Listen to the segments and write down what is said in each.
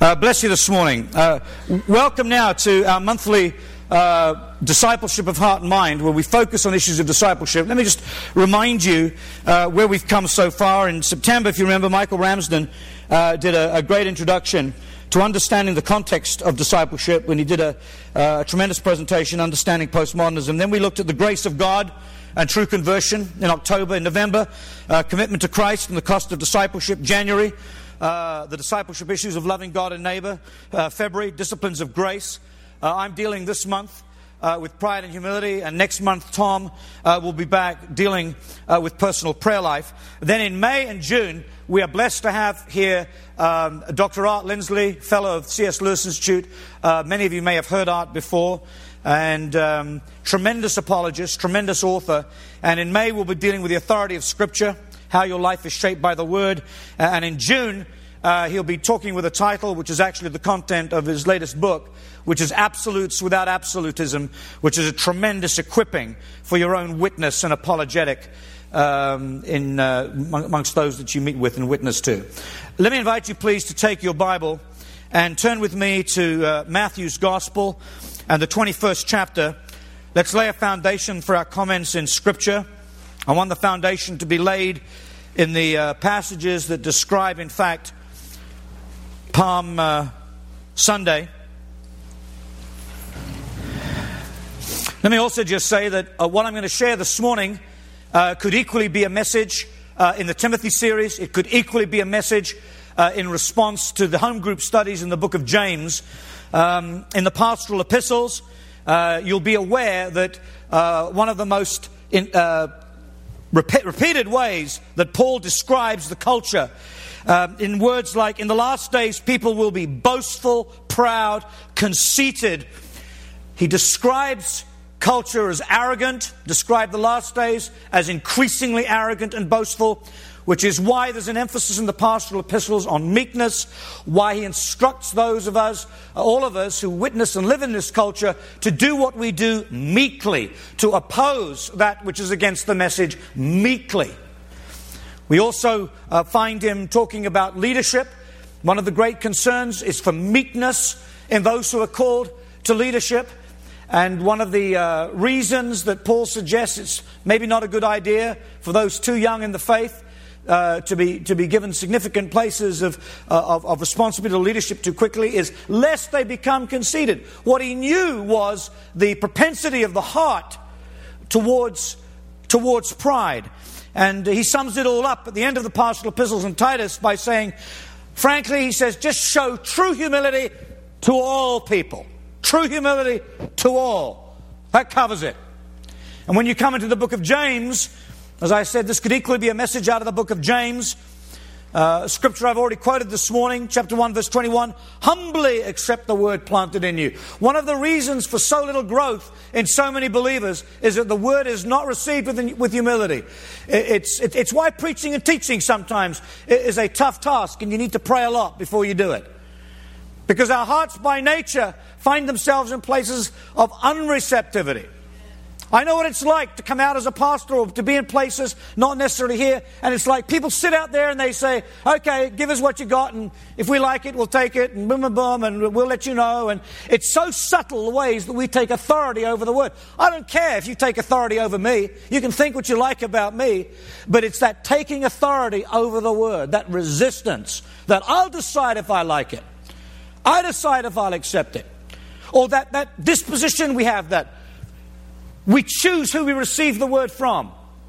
Bless you this morning. Welcome now to our monthly discipleship of heart and mind, where we focus on issues of discipleship. Let me just remind you where we've come so far. In September, if you remember, Michael Ramsden did a great introduction to understanding the context of discipleship when he did a tremendous presentation, Understanding Postmodernism. Then we looked at the grace of God and true conversion in October. In November, commitment to Christ and the cost of discipleship. January, the discipleship issues of loving God and neighbor. February, disciplines of grace. I'm dealing this month with pride and humility, and next month Tom will be back dealing with personal prayer life. Then in May and June, we are blessed to have here Dr. Art Lindsley, fellow of C.S. Lewis Institute. Many of you may have heard Art before, and tremendous apologist, tremendous author. And in May, we'll be dealing with the authority of Scripture, how your life is shaped by the Word. And in June, he'll be talking with a title which is actually the content of his latest book, which is Absolutes Without Absolutism, which is a tremendous equipping for your own witness and apologetic amongst those that you meet with and witness to. Let me invite you, please, to take your Bible and turn with me to Matthew's Gospel and the 21st chapter. Let's lay a foundation for our comments in Scripture. I want the foundation to be laid in the passages that describe, in fact, Palm Sunday. Let me also just say that what I'm going to share this morning could equally be a message in the Timothy series. It could equally be a message in response to the home group studies in the book of James. In the pastoral epistles, you'll be aware that one of the most repeated ways that Paul describes the culture in words like, in the last days people will be boastful, proud, conceited. He describes culture as arrogant, described the last days as increasingly arrogant and boastful, which is why there's an emphasis in the pastoral epistles on meekness, why he instructs those of us, all of us who witness and live in this culture, to do what we do meekly, to oppose that which is against the message meekly. We also find him talking about leadership. One of the great concerns is for meekness in those who are called to leadership. And one of the reasons that Paul suggests it's maybe not a good idea for those too young in the faith to be given significant places of responsibility or leadership too quickly is lest they become conceited. What he knew was the propensity of the heart towards pride. And he sums it all up at the end of the pastoral epistles in Titus by saying, frankly, he says, just show true humility to all people. True humility to all. That covers it. And when you come into the book of James, as I said, this could equally be a message out of the book of James. Scripture I've already quoted this morning, chapter 1, verse 21. Humbly accept the word planted in you. One of the reasons for so little growth in so many believers is that the word is not received with humility. It's why preaching and teaching sometimes is a tough task, and you need to pray a lot before you do it. Because our hearts by nature find themselves in places of unreceptivity. I know what it's like to come out as a pastor or to be in places, not necessarily here, and it's like people sit out there and they say, okay, give us what you got, and if we like it, we'll take it, and boom, boom, boom, and we'll let you know. And it's so subtle the ways that we take authority over the word. I don't care if you take authority over me. You can think what you like about me, but it's that taking authority over the word, that resistance, that I'll decide if I like it. I decide if I'll accept it. Or that disposition we have, that we choose who we receive the word from.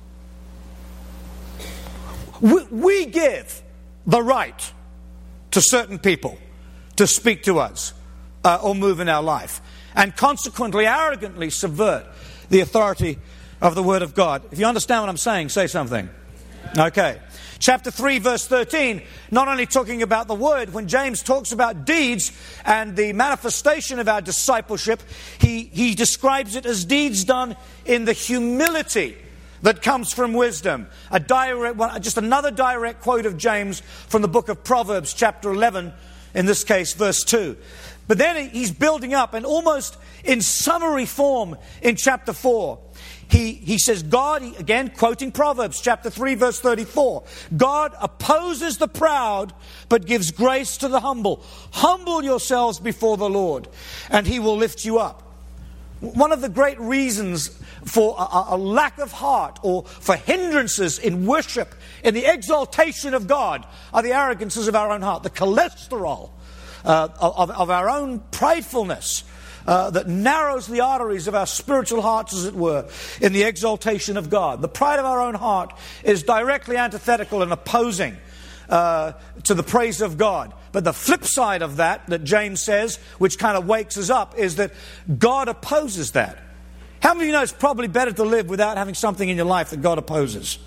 We give the right to certain people to speak to us or move in our life, and consequently arrogantly subvert the authority of the word of God. If you understand what I'm saying, say something. Okay. Chapter 3, verse 13, not only talking about the word, when James talks about deeds and the manifestation of our discipleship, he describes it as deeds done in the humility that comes from wisdom. Just another direct quote of James from the book of Proverbs, chapter 11, in this case, verse 2. But then he's building up, and almost in summary form in chapter 4, He says, God, again quoting Proverbs chapter 3 verse 34, God opposes the proud but gives grace to the humble. Humble yourselves before the Lord and He will lift you up. One of the great reasons for a lack of heart or for hindrances in worship, in the exaltation of God, are the arrogances of our own heart, the cholesterol of our own pridefulness. That narrows the arteries of our spiritual hearts, as it were, in the exaltation of God. The pride of our own heart is directly antithetical and opposing to the praise of God. But the flip side of that James says, which kind of wakes us up, is that God opposes that. How many of you know it's probably better to live without having something in your life that God opposes?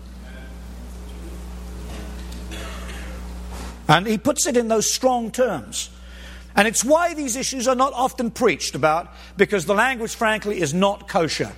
And he puts it in those strong terms. And it's why these issues are not often preached about, because the language, frankly, is not kosher.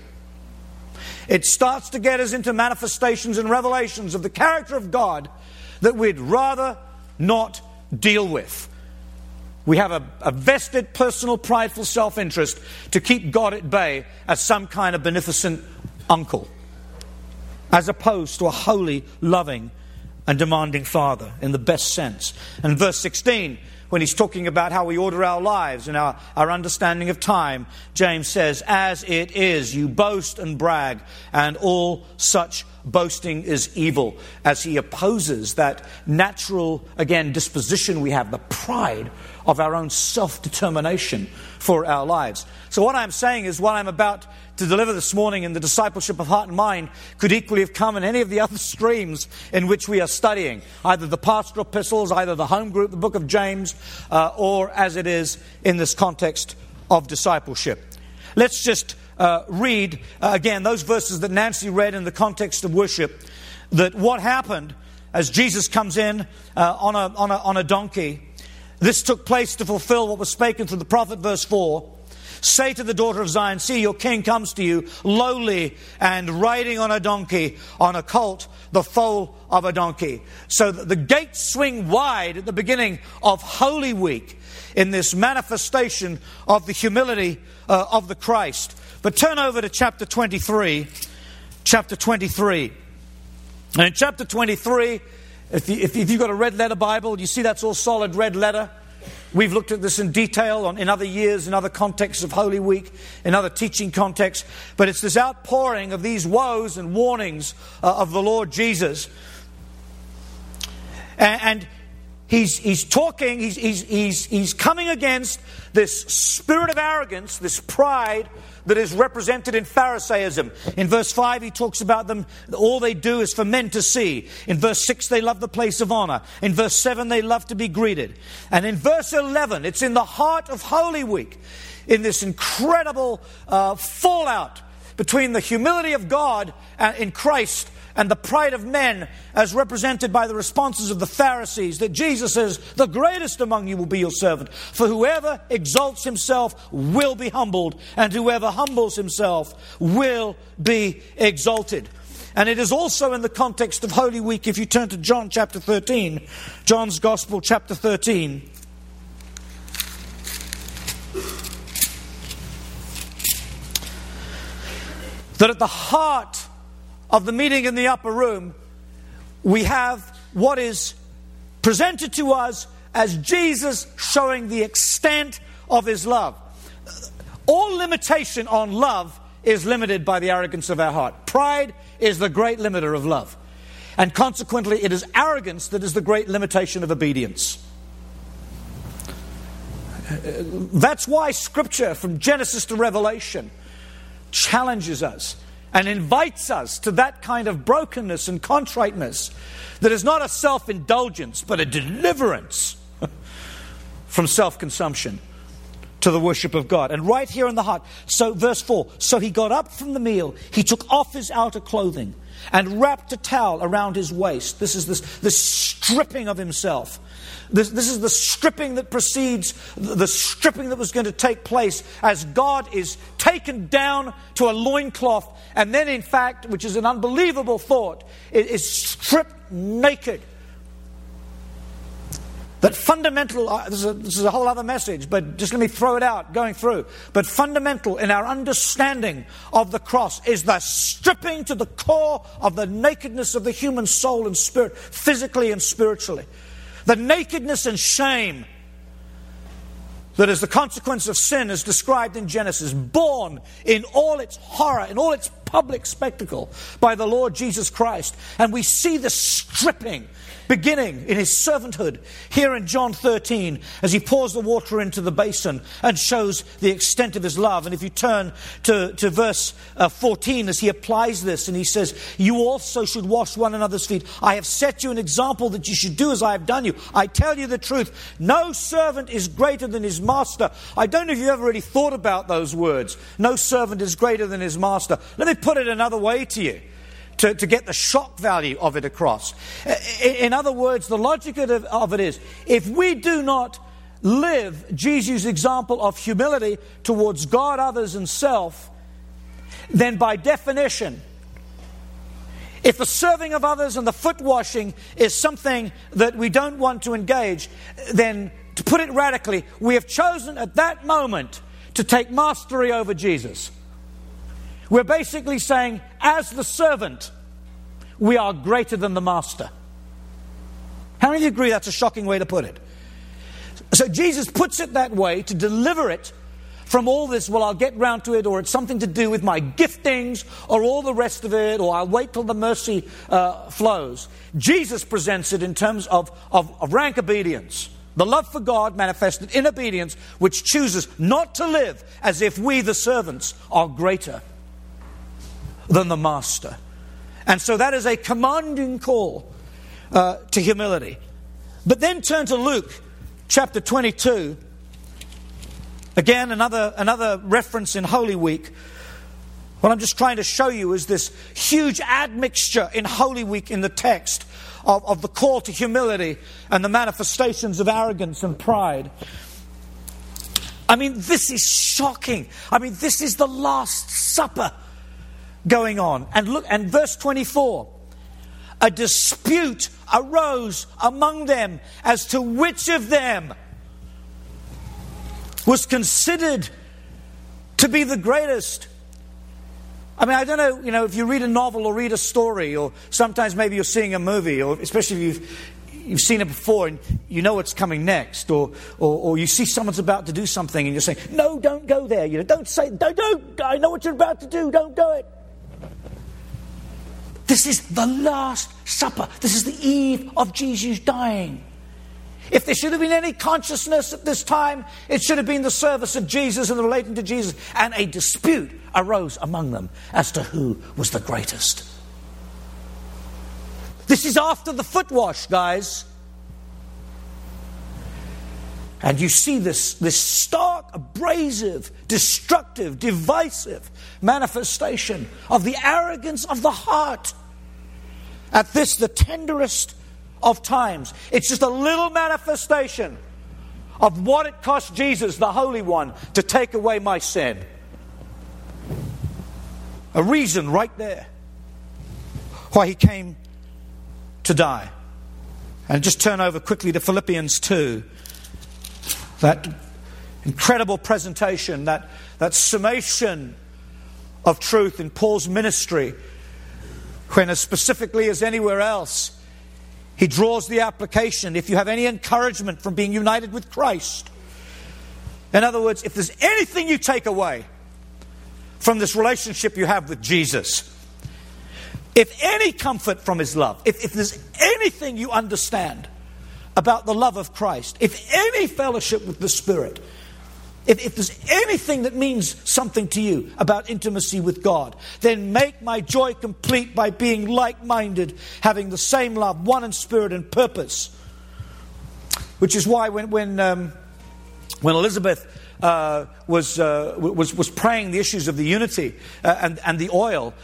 It starts to get us into manifestations and revelations of the character of God that we'd rather not deal with. We have a vested, personal, prideful self-interest to keep God at bay as some kind of beneficent uncle, as opposed to a holy, loving, and demanding Father in the best sense. And verse 16, when he's talking about how we order our lives and our understanding of time, James says, as it is, you boast and brag, and all such boasting is evil, as he opposes that natural, again, disposition we have, the pride of our own self-determination for our lives. So what I'm saying is, what I'm about to deliver this morning in the discipleship of heart and mind could equally have come in any of the other streams in which we are studying, either the pastoral epistles, either the home group, the book of James, or as it is in this context of discipleship. Let's just read again those verses that Nancy read in the context of worship, that what happened as Jesus comes in on a donkey. This took place to fulfill what was spoken through the prophet, verse 4. Say to the daughter of Zion, see, your king comes to you, lowly and riding on a donkey, on a colt, the foal of a donkey. So the gates swing wide at the beginning of Holy Week in this manifestation of the humility of the Christ. But turn over to chapter 23. Chapter 23. And in chapter 23, if you've got a red letter Bible, you see that's all solid red letter. We've looked at this in detail in other years, in other contexts of Holy Week, in other teaching contexts. But it's this outpouring of these woes and warnings of the Lord Jesus. And he's talking, he's coming against this spirit of arrogance, this pride that is represented in Pharisaism. In verse 5 he talks about them, all they do is for men to see. In verse 6 they love the place of honor. In verse 7 they love to be greeted. And in verse 11, it's in the heart of Holy Week, in this incredible fallout between the humility of God in Christ and the pride of men, as represented by the responses of the Pharisees, that Jesus says, the greatest among you will be your servant. For whoever exalts himself will be humbled, and whoever humbles himself will be exalted. And it is also in the context of Holy Week, if you turn to John chapter 13, John's Gospel chapter 13. That at the heart of the meeting in the upper room, we have what is presented to us as Jesus showing the extent of his love. All limitation on love is limited by the arrogance of our heart. Pride is the great limiter of love. And consequently, it is arrogance that is the great limitation of obedience. That's why Scripture, from Genesis to Revelation, challenges us and invites us to that kind of brokenness and contriteness that is not a self-indulgence, but a deliverance from self-consumption to the worship of God. And right here in the heart, so verse 4, so he got up from the meal, he took off his outer clothing and wrapped a towel around his waist. This is this stripping of himself. This is the stripping that precedes the stripping that was going to take place as God is taken down to a loincloth, and then in fact, which is an unbelievable thought, is stripped naked. That fundamental, this is a whole other message, but just let me throw it out, going through. But fundamental in our understanding of the cross is the stripping to the core of the nakedness of the human soul and spirit, physically and spiritually. The nakedness and shame that is the consequence of sin is described in Genesis, born in all its horror, in all its public spectacle by the Lord Jesus Christ. And we see the stripping beginning in his servanthood here in John 13 as he pours the water into the basin and shows the extent of his love. And if you turn to verse 14 as he applies this, and he says, you also should wash one another's feet. I have set you an example that you should do as I have done you. I tell you the truth, no servant is greater than his master. I don't know if you've ever really thought about those words. No servant is greater than his master. Let me put it another way to you, to get the shock value of it across. In other words, the logic of it is, if we do not live Jesus' example of humility towards God, others, and self, then by definition, if the serving of others and the foot washing is something that we don't want to engage, then, to put it radically, we have chosen at that moment to take mastery over Jesus. We're basically saying, as the servant, we are greater than the master. How many of you agree that's a shocking way to put it? So Jesus puts it that way to deliver it from all this, well, I'll get round to it, or it's something to do with my giftings, or all the rest of it, or I'll wait till the mercy flows. Jesus presents it in terms of rank obedience. The love for God manifested in obedience, which chooses not to live as if we, the servants, are greater than the master. And so that is a commanding call to humility. But then turn to Luke chapter 22. Again, another reference in Holy Week. What I'm just trying to show you is this huge admixture in Holy Week in the text of the call to humility and the manifestations of arrogance and pride. I mean, this is shocking. I mean, this is the Last Supper going on. And look, and verse 24. A dispute arose among them as to which of them was considered to be the greatest. I mean, I don't know, if you read a novel or read a story, or sometimes maybe you're seeing a movie, or especially if you've seen it before and you know what's coming next, or you see someone's about to do something and you're saying, no, don't go there, don't say, don't, I know what you're about to do, don't do it. This is the Last Supper. This is the eve of Jesus dying. If there should have been any consciousness at this time, it should have been the service of Jesus and the relating to Jesus. And a dispute arose among them as to who was the greatest. This is after the foot wash, guys. And you see this stark, abrasive, destructive, divisive manifestation of the arrogance of the heart. At this, the tenderest of times. It's just a little manifestation of what it cost Jesus, the Holy One, to take away my sin. A reason right there why he came to die. And just turn over quickly to Philippians 2. That incredible presentation, that summation of truth in Paul's ministry, when as specifically as anywhere else, he draws the application. If you have any encouragement from being united with Christ, in other words, if there's anything you take away from this relationship you have with Jesus, if any comfort from his love, if there's anything you understand about the love of Christ, if any fellowship with the Spirit, if there's anything that means something to you about intimacy with God, then make my joy complete by being like-minded, having the same love, one in spirit and purpose. Which is why when Elizabeth was praying the issues of the unity and the oil,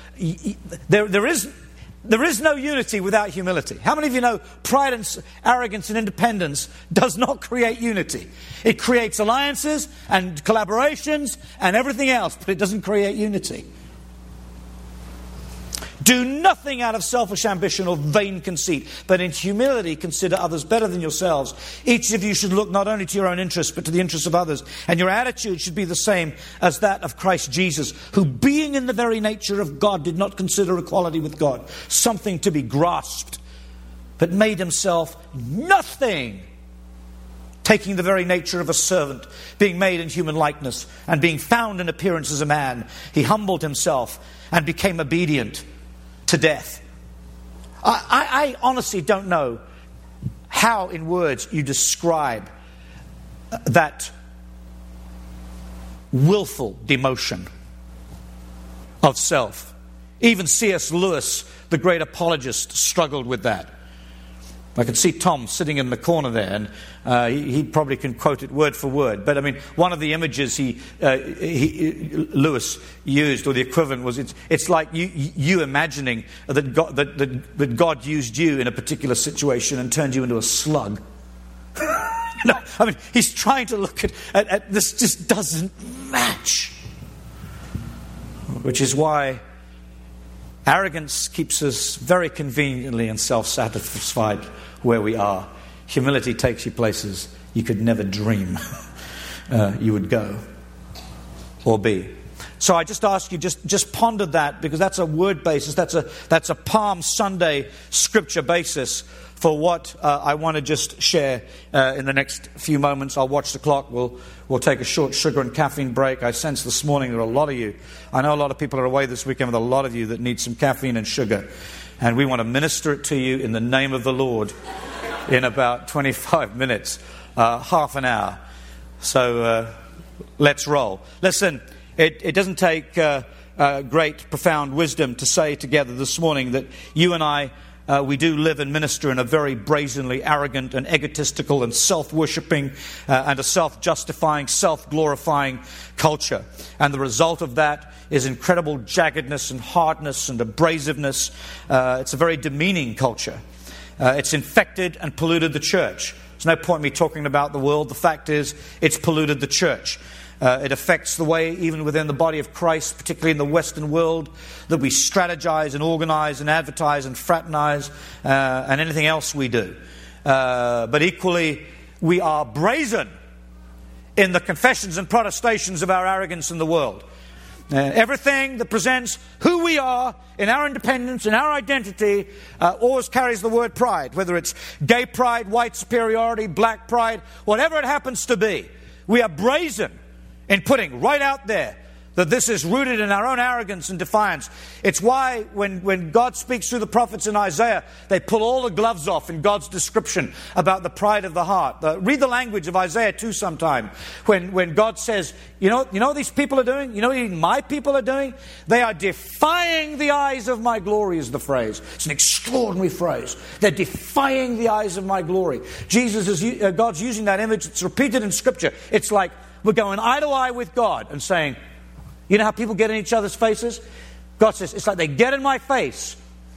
there is no unity without humility. How many of you know pride and arrogance and independence does not create unity? It creates alliances and collaborations and everything else, but it doesn't create unity. Do nothing out of selfish ambition or vain conceit, but in humility consider others better than yourselves. Each of you should look not only to your own interests, but to the interests of others. And your attitude should be the same as that of Christ Jesus, who being in the very nature of God did not consider equality with God something to be grasped, but made himself nothing, taking the very nature of a servant, being made in human likeness, and being found in appearance as a man, he humbled himself and became obedient to death. I honestly don't know how in words you describe that willful demotion of self. Even C.S. Lewis, the great apologist, struggled with that. I can see Tom sitting in the corner there, and he probably can quote it word for word. But I mean, one of the images Lewis used, or the equivalent, was it's like you imagining that God used you in a particular situation and turned you into a slug. No, I mean, he's trying to look at this. Just doesn't match. Which is why arrogance keeps us very conveniently and self-satisfied where we are. Humility takes you places you could never dream you would go or be. So I just ask you, just ponder that, because that's a word basis. That's a Palm Sunday scripture basis for what I want to just share in the next few moments. I'll watch the clock. We'll take a short sugar and caffeine break. I sense this morning there are a lot of you. I know a lot of people are away this weekend with a lot of you that need some caffeine and sugar. And we want to minister it to you in the name of the Lord in about 25 minutes, half an hour. So let's roll. Listen, it doesn't take great, profound wisdom to say together this morning that you and I, we do live and minister in a very brazenly arrogant and egotistical and self-worshipping and a self-justifying, self-glorifying culture. And the result of that is incredible jaggedness and hardness and abrasiveness. It's a very demeaning culture. It's infected and polluted the church. There's no point in me talking about the world. The fact is, it's polluted the church. It affects the way, even within the body of Christ, particularly in the Western world, that we strategize and organize and advertise and fraternize and anything else we do. But equally, we are brazen in the confessions and protestations of our arrogance in the world. Everything that presents who we are in our independence, in our identity, always carries the word pride, whether it's gay pride, white superiority, black pride, whatever it happens to be. We are brazen in putting right out there that this is rooted in our own arrogance and defiance. It's why when God speaks through the prophets in Isaiah, they pull all the gloves off in God's description about the pride of the heart. Read the language of Isaiah 2 sometime, when God says, you know what these people are doing? You know what even my people are doing? They are defying the eyes of my glory, is the phrase. It's an extraordinary phrase. They're defying the eyes of my glory. God's using that image. It's repeated in Scripture. It's like we're going eye to eye with God and saying, you know how people get in each other's faces? God says, it's like they get in my face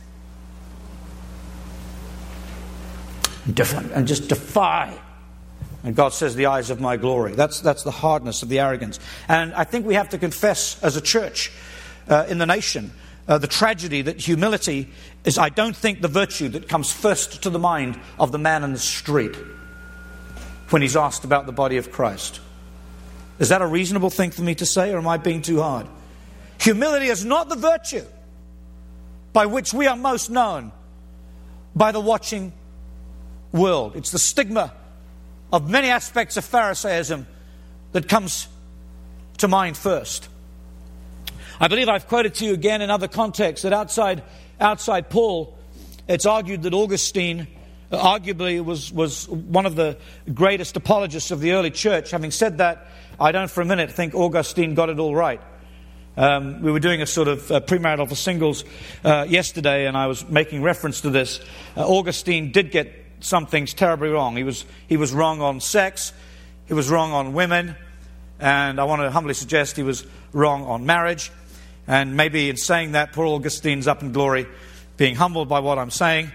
and just defy. And God says, the eyes of my glory. That's the hardness of the arrogance. And I think we have to confess as a church in the nation the tragedy that humility is, I don't think, the virtue that comes first to the mind of the man in the street when he's asked about the body of Christ. Is that a reasonable thing for me to say, or am I being too hard? Humility is not the virtue by which we are most known by the watching world. It's the stigma of many aspects of Pharisaism that comes to mind first. I believe I've quoted to you again in other contexts that outside Paul, it's argued that Augustine arguably was one of the greatest apologists of the early church. Having said that, I don't for a minute think Augustine got it all right. We were doing a sort of premarital for singles yesterday, and I was making reference to this. Augustine did get some things terribly wrong. He was wrong on sex. He was wrong on women. And I want to humbly suggest he was wrong on marriage. And maybe in saying that, poor Augustine's up in glory, being humbled by what I'm saying.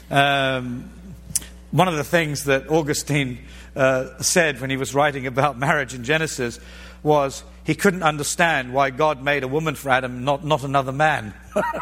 One of the things that Augustine said when he was writing about marriage in Genesis was he couldn't understand why God made a woman for Adam, not another man.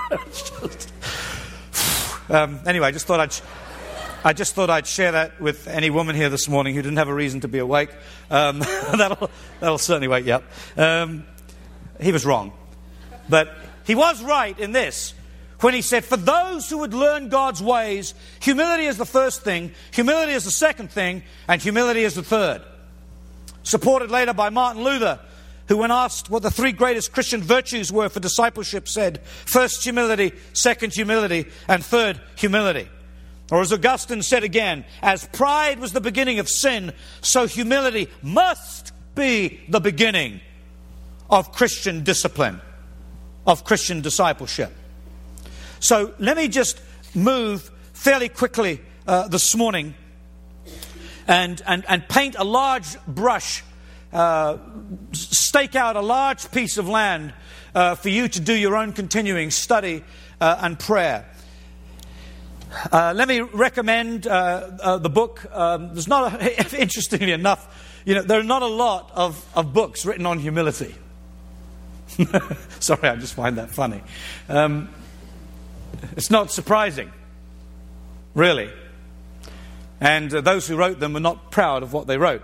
Anyway, I just thought I'd share that with any woman here this morning who didn't have a reason to be awake. That'll certainly wake you up. He was wrong. But he was right in this, when he said, for those who would learn God's ways, humility is the first thing, humility is the second thing, and humility is the third. Supported later by Martin Luther, who when asked what the three greatest Christian virtues were for discipleship said, first humility, second humility, and third humility. Or as Augustine said again, as pride was the beginning of sin, so humility must be the beginning of Christian discipline, of Christian discipleship. So let me just move fairly quickly this morning and paint a large brush, stake out a large piece of land for you to do your own continuing study and prayer. Let me recommend the book. There's not, interestingly enough, there are not a lot of books written on humility. Sorry, I just find that funny. It's not surprising, really. And those who wrote them were not proud of what they wrote.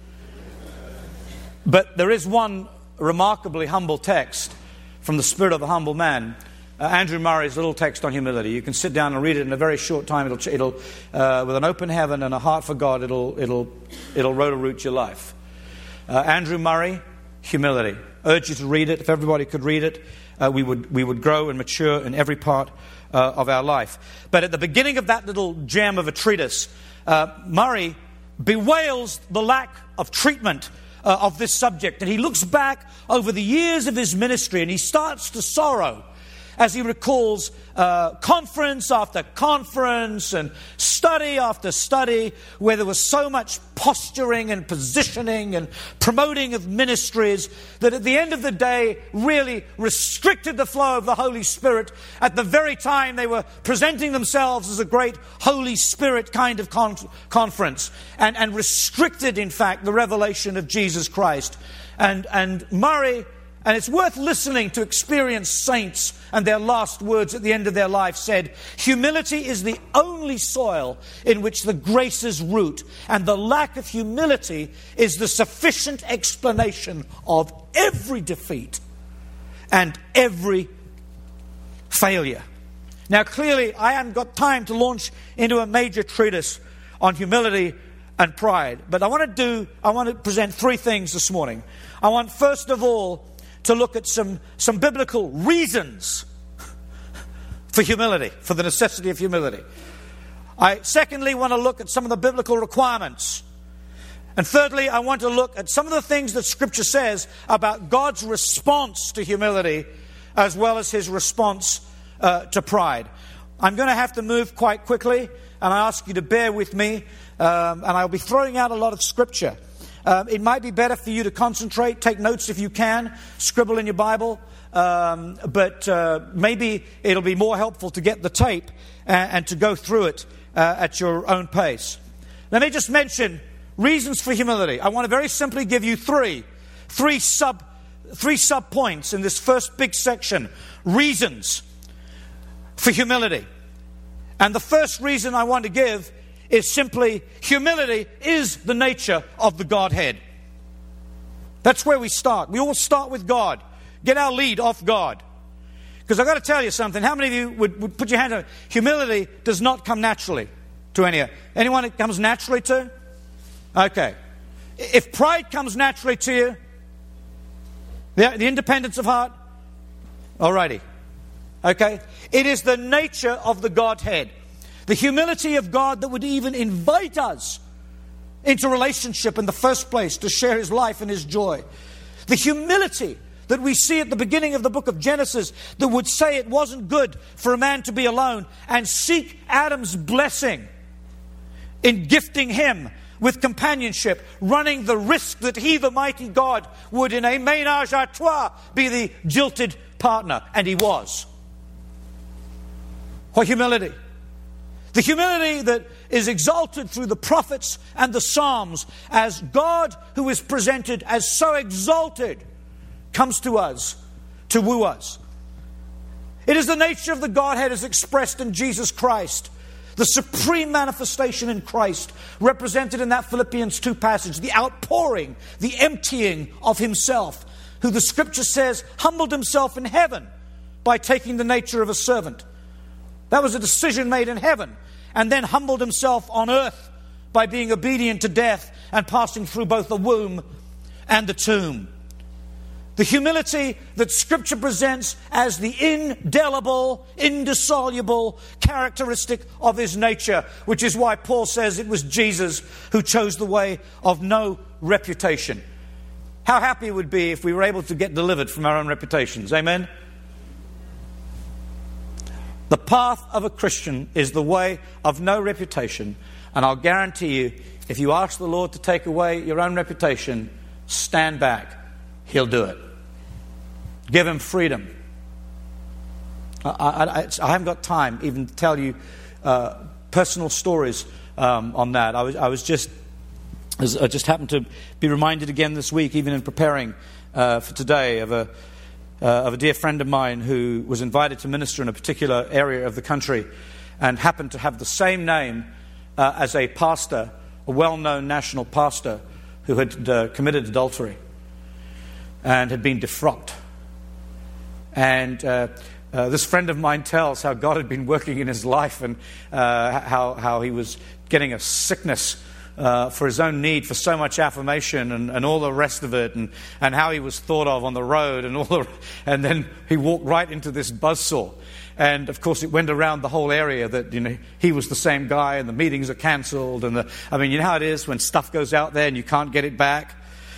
But there is one remarkably humble text from the Spirit of the Humble Man, Andrew Murray's little text on humility. You can sit down and read it in a very short time. It'll with an open heaven and a heart for God, it'll rotor-root your life. Andrew Murray, humility. Urge you to read it. If everybody could read it, we would grow and mature in every part of our life. But at the beginning of that little gem of a treatise, Murray bewails the lack of treatment of this subject. And he looks back over the years of his ministry and he starts to sorrow as he recalls conference after conference and study after study where there was so much posturing and positioning and promoting of ministries that at the end of the day really restricted the flow of the Holy Spirit at the very time they were presenting themselves as a great Holy Spirit kind of conference and restricted, in fact, the revelation of Jesus Christ. And Murray, and it's worth listening to experienced saints and their last words at the end of their life said, humility is the only soil in which the graces root, and the lack of humility is the sufficient explanation of every defeat and every failure. Now clearly I haven't got time to launch into a major treatise on humility and pride, but I want to present three things this morning. I want first of all to look at some biblical reasons for humility, for the necessity of humility. I secondly want to look at some of the biblical requirements. And thirdly, I want to look at some of the things that Scripture says about God's response to humility as well as His response to pride. I'm going to have to move quite quickly, and I ask you to bear with me, and I'll be throwing out a lot of Scripture. It might be better for you to concentrate, take notes if you can, scribble in your Bible, but maybe it'll be more helpful to get the tape and to go through it at your own pace. Let me just mention reasons for humility. I want to very simply give you three sub points in this first big section. Reasons for humility. And the first reason I want to give is simply humility is the nature of the Godhead. That's where we start. We all start with God. Get our lead off God. Because I've got to tell you something. How many of you would put your hand on humility does not come naturally to anyone it comes naturally to? Okay. If pride comes naturally to you, the independence of heart, alrighty. Okay. It is the nature of the Godhead. The humility of God that would even invite us into relationship in the first place to share His life and His joy. The humility that we see at the beginning of the book of Genesis that would say it wasn't good for a man to be alone and seek Adam's blessing in gifting him with companionship, running the risk that he, the mighty God, would in a ménage à trois be the jilted partner. And he was. What humility! The humility that is exalted through the prophets and the Psalms as God, who is presented as so exalted, comes to us to woo us. It is the nature of the Godhead as expressed in Jesus Christ, the supreme manifestation in Christ, represented in that Philippians 2 passage, the outpouring, the emptying of himself, who the scripture says humbled himself in heaven by taking the nature of a servant. That was a decision made in heaven, and then humbled himself on earth by being obedient to death and passing through both the womb and the tomb. The humility that Scripture presents as the indelible, indissoluble characteristic of his nature, which is why Paul says it was Jesus who chose the way of no reputation. How happy it would be if we were able to get delivered from our own reputations. Amen? The path of a Christian is the way of no reputation, and I'll guarantee you, if you ask the Lord to take away your own reputation, stand back. He'll do it. Give him freedom. I haven't got time even to tell you personal stories on that. I just happened to be reminded again this week, even in preparing for today, of a dear friend of mine who was invited to minister in a particular area of the country and happened to have the same name as a pastor, a well-known national pastor who had committed adultery and had been defrocked. And this friend of mine tells how God had been working in his life and how he was getting a sickness for his own need for so much affirmation and all the rest of it, and how he was thought of on the road and then he walked right into this buzzsaw. And of course it went around the whole area that he was the same guy and the meetings are cancelled, and you know how it is when stuff goes out there and you can't get it back.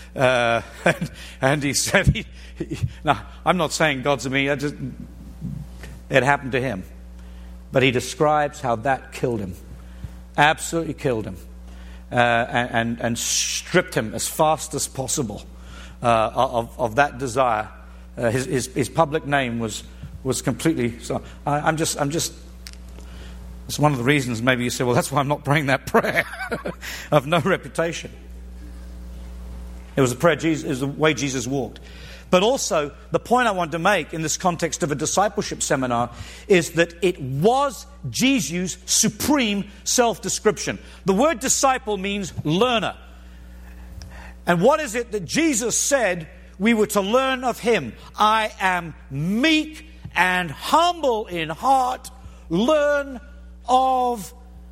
And he said, now, I'm not saying God's of me, it happened to him. But he describes how that killed him. Absolutely killed him. And stripped him as fast as possible of that desire. His public name was completely... So I'm just... It's one of the reasons maybe you say, well, that's why I'm not praying that prayer of no reputation. It was the way Jesus walked. But also, the point I want to make in this context of a discipleship seminar is that it was Jesus' supreme self-description. The word disciple means learner. And what is it that Jesus said we were to learn of him? I am meek and humble in heart. Learn of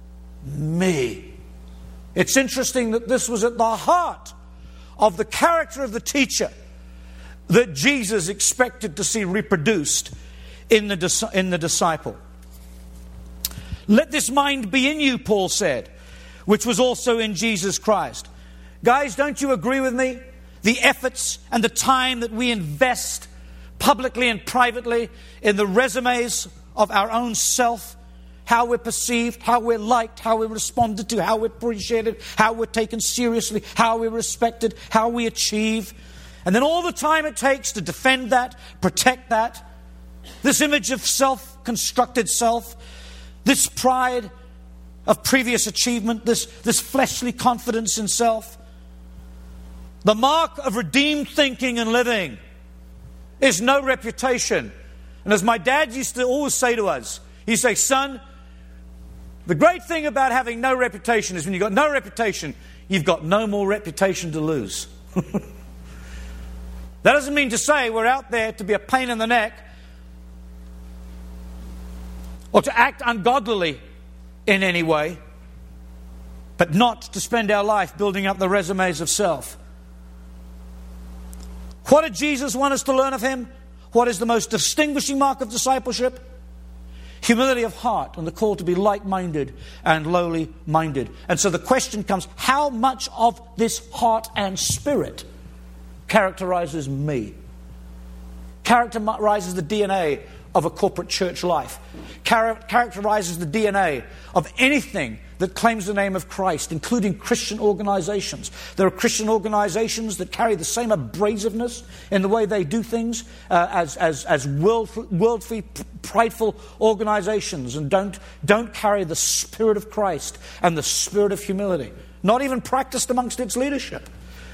me. It's interesting that this was at the heart of the character of the teacher that Jesus expected to see reproduced in the disciple. Let this mind be in you, Paul said, which was also in Jesus Christ. Guys, don't you agree with me? The efforts and the time that we invest publicly and privately in the resumes of our own self, how we're perceived, how we're liked, how we're responded to, how we're appreciated, how we're taken seriously, how we're respected, how we achieve. And then all the time it takes to defend that, protect that. This image of self, constructed self, this pride of previous achievement, this fleshly confidence in self. The mark of redeemed thinking and living is no reputation. And as my dad used to always say to us, he'd say, son, the great thing about having no reputation is when you've got no reputation, you've got no more reputation to lose. That doesn't mean to say we're out there to be a pain in the neck or to act ungodlily in any way, but not to spend our life building up the resumes of self. What did Jesus want us to learn of him? What is the most distinguishing mark of discipleship? Humility of heart and the call to be like-minded and lowly-minded. And so the question comes, how much of this heart and spirit characterizes me? Characterizes the DNA of a corporate church life. Characterizes the DNA of anything that claims the name of Christ, including Christian organizations. There are Christian organizations that carry the same abrasiveness in the way they do things as worldly, prideful organizations, and don't carry the spirit of Christ and the spirit of humility, not even practiced amongst its leadership.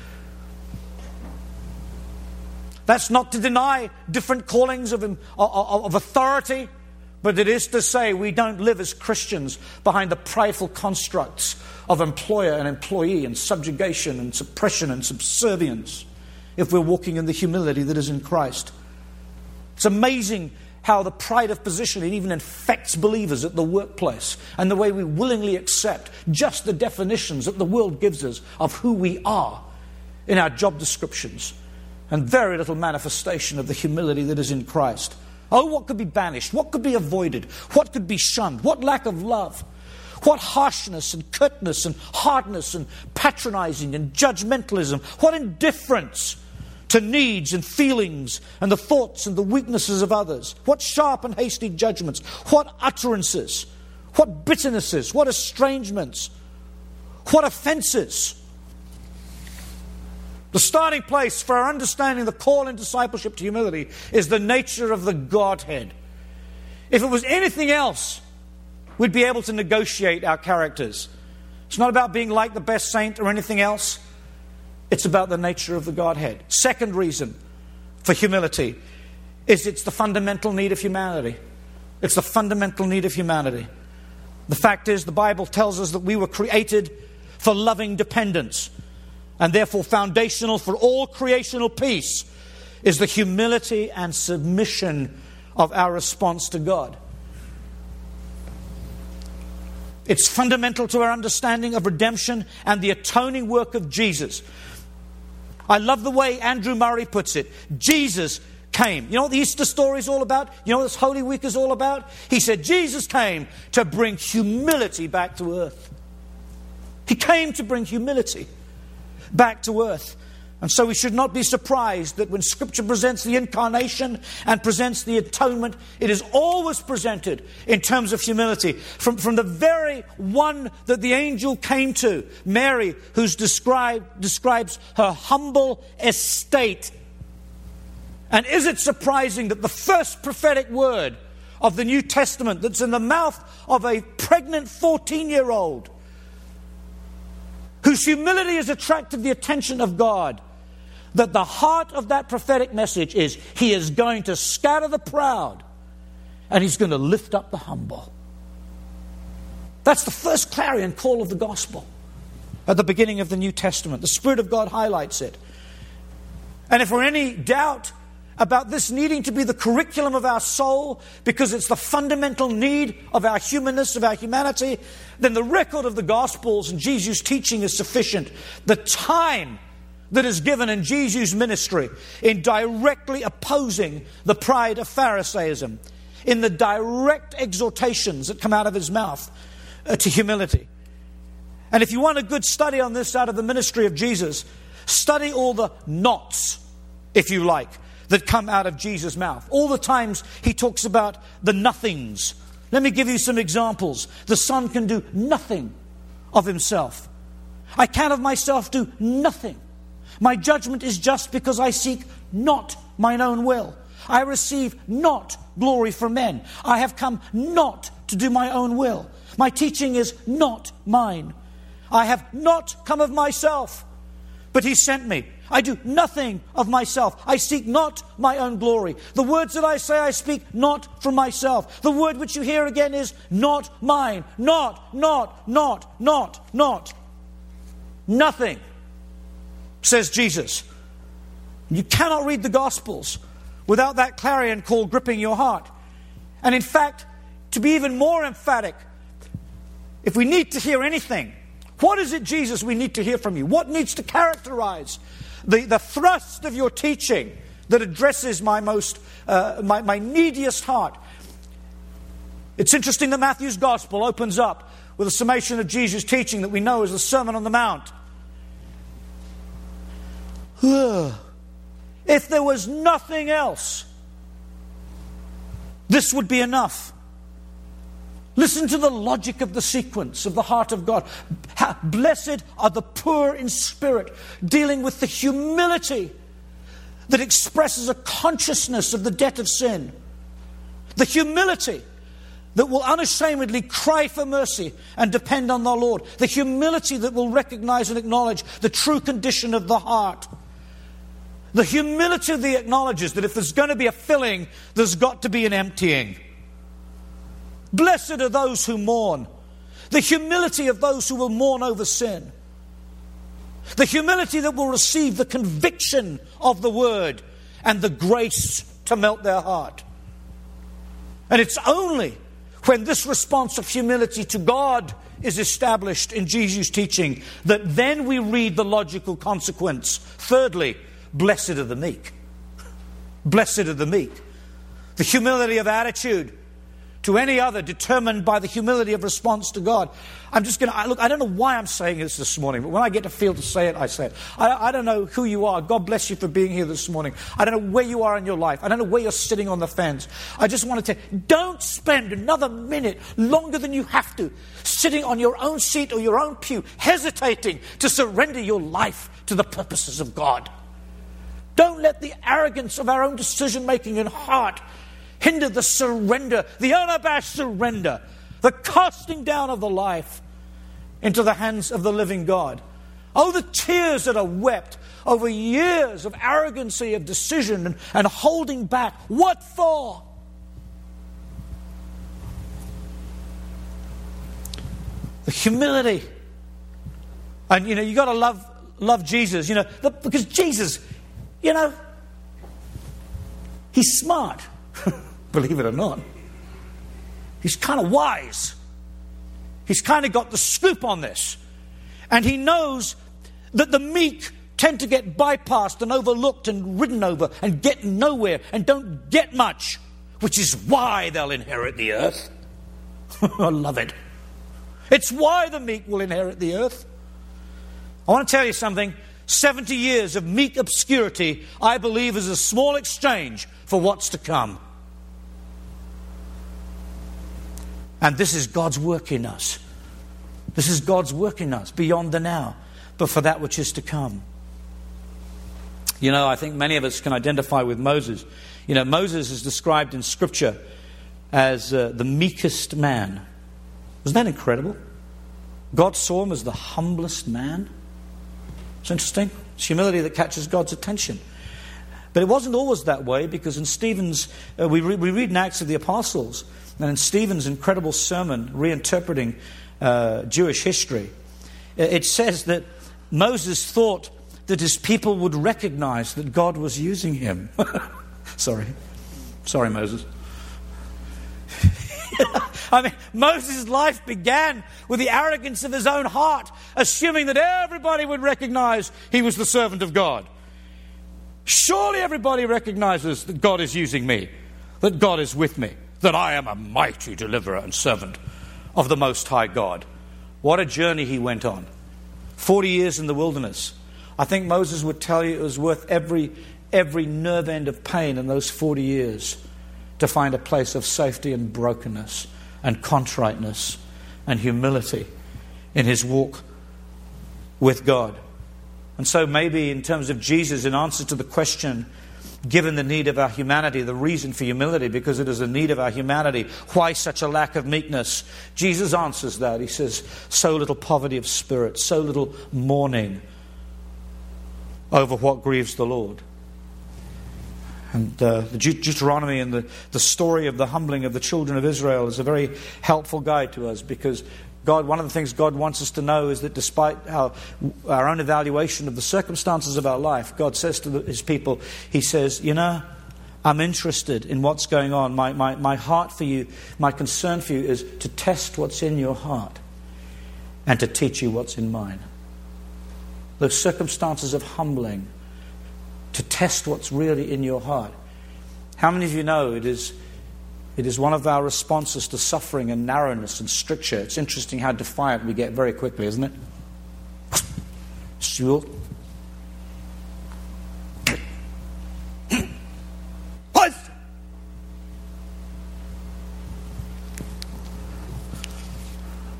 That's not to deny different callings of authority, but it is to say we don't live as Christians behind the prideful constructs of employer and employee and subjugation and suppression and subservience if we're walking in the humility that is in Christ. It's amazing how the pride of position, it even infects believers at the workplace, and the way we willingly accept just the definitions that the world gives us of who we are in our job descriptions, and very little manifestation of the humility that is in Christ. Oh, what could be banished? What could be avoided? What could be shunned? What lack of love? What harshness and curtness and hardness and patronizing and judgmentalism? What indifference to needs and feelings and the thoughts and the weaknesses of others? What sharp and hasty judgments? What utterances? What bitternesses? What estrangements? What offenses? The starting place for our understanding the call in discipleship to humility is the nature of the Godhead. If it was anything else, we'd be able to negotiate our characters. It's not about being like the best saint or anything else. It's about the nature of the Godhead. Second reason for humility is it's the fundamental need of humanity. It's the fundamental need of humanity. The fact is, the Bible tells us that we were created for loving dependence. And therefore foundational for all creational peace is the humility and submission of our response to God. It's fundamental to our understanding of redemption and the atoning work of Jesus. I love the way Andrew Murray puts it. Jesus came. You know what the Easter story is all about? You know what this Holy Week is all about? He said Jesus came to bring humility back to earth. He came to bring humility back to earth. And so we should not be surprised that when Scripture presents the incarnation and presents the atonement, it is always presented in terms of humility. From the very one that the angel came to, Mary, who describes her humble estate. And is it surprising that the first prophetic word of the New Testament that's in the mouth of a pregnant 14-year-old whose humility has attracted the attention of God, that the heart of that prophetic message is He is going to scatter the proud and He's going to lift up the humble. That's the first clarion call of the gospel at the beginning of the New Testament. The Spirit of God highlights it. And if we're any doubt about this needing to be the curriculum of our soul, because it's the fundamental need of our humanness, of our humanity, then the record of the Gospels and Jesus' teaching is sufficient. The time that is given in Jesus' ministry in directly opposing the pride of Pharisaism, in the direct exhortations that come out of His mouth to humility. And if you want a good study on this out of the ministry of Jesus, study all the nots, if you like, that come out of Jesus' mouth. All the times He talks about the nothings. Let me give you some examples. The Son can do nothing of Himself. I can of myself do nothing. My judgment is just because I seek not mine own will. I receive not glory from men. I have come not to do my own will. My teaching is not mine. I have not come of myself, but He sent me. I do nothing of myself. I seek not my own glory. The words that I say, I speak not from myself. The word which you hear again is not mine. Not. Nothing, says Jesus. You cannot read the Gospels without that clarion call gripping your heart. And in fact, to be even more emphatic, if we need to hear anything, what is it, Jesus, we need to hear from you? What needs to characterize the thrust of your teaching that addresses my my neediest heart? It's interesting that Matthew's Gospel opens up with a summation of Jesus' teaching that we know as the Sermon on the Mount. If there was nothing else, this would be enough. Listen to the logic of the sequence of the heart of God. Blessed are the poor in spirit, dealing with the humility that expresses a consciousness of the debt of sin. The humility that will unashamedly cry for mercy and depend on the Lord. The humility that will recognize and acknowledge the true condition of the heart. The humility that acknowledges that if there's going to be a filling, there's got to be an emptying. Blessed are those who mourn. The humility of those who will mourn over sin. The humility that will receive the conviction of the word and the grace to melt their heart. And it's only when this response of humility to God is established in Jesus' teaching that then we read the logical consequence. Thirdly, blessed are the meek. Blessed are the meek. The humility of attitude to any other determined by the humility of response to God. I'm just going to, look, I don't know why I'm saying this morning, but when I get to feel to say it, I say it. I don't know who you are. God bless you for being here this morning. I don't know where you are in your life. I don't know where you're sitting on the fence. I just want to tell you, don't spend another minute longer than you have to sitting on your own seat or your own pew, hesitating to surrender your life to the purposes of God. Don't let the arrogance of our own decision-making and heart hinder the surrender, the unabashed surrender, the casting down of the life into the hands of the living God. Oh, the tears that are wept over years of arrogancy of decision and holding back. What for? The humility. And, you got to love Jesus, because Jesus, he's smart. Believe it or not. He's kind of wise. He's kind of got the scoop on this. And he knows that the meek tend to get bypassed and overlooked and ridden over and get nowhere and don't get much, which is why they'll inherit the earth. I love it. It's why the meek will inherit the earth. I want to tell you something. 70 years of meek obscurity, I believe, is a small exchange for what's to come. And this is God's work in us. This is God's work in us beyond the now, but for that which is to come. I think many of us can identify with Moses. Moses is described in Scripture as the meekest man. Isn't that incredible? God saw him as the humblest man. It's interesting. It's humility that catches God's attention. But it wasn't always that way, because in Stephen's, we read in Acts of the Apostles, and in Stephen's incredible sermon reinterpreting Jewish history, it says that Moses thought that his people would recognize that God was using him. Sorry, Moses. Moses' life began with the arrogance of his own heart, assuming that everybody would recognize he was the servant of God. Surely everybody recognizes that God is using me, that God is with me, that I am a mighty deliverer and servant of the Most High God. What a journey he went on. 40 years in the wilderness. I think Moses would tell you it was worth every nerve end of pain in those 40 years to find a place of safety and brokenness and contriteness and humility in his walk with God. And so maybe in terms of Jesus, in answer to the question, given the need of our humanity, the reason for humility, because it is a need of our humanity, why such a lack of meekness? Jesus answers that. He says, so little poverty of spirit, so little mourning over what grieves the Lord. And the Deuteronomy and the story of the humbling of the children of Israel is a very helpful guide to us, because one of the things God wants us to know is that despite our own evaluation of the circumstances of our life, God says to his people, he says, I'm interested in what's going on. My heart for you, my concern for you is to test what's in your heart and to teach you what's in mine. Those circumstances of humbling, to test what's really in your heart. How many of you know it is one of our responses to suffering and narrowness and stricture? It's interesting how defiant we get very quickly, isn't it? Sure.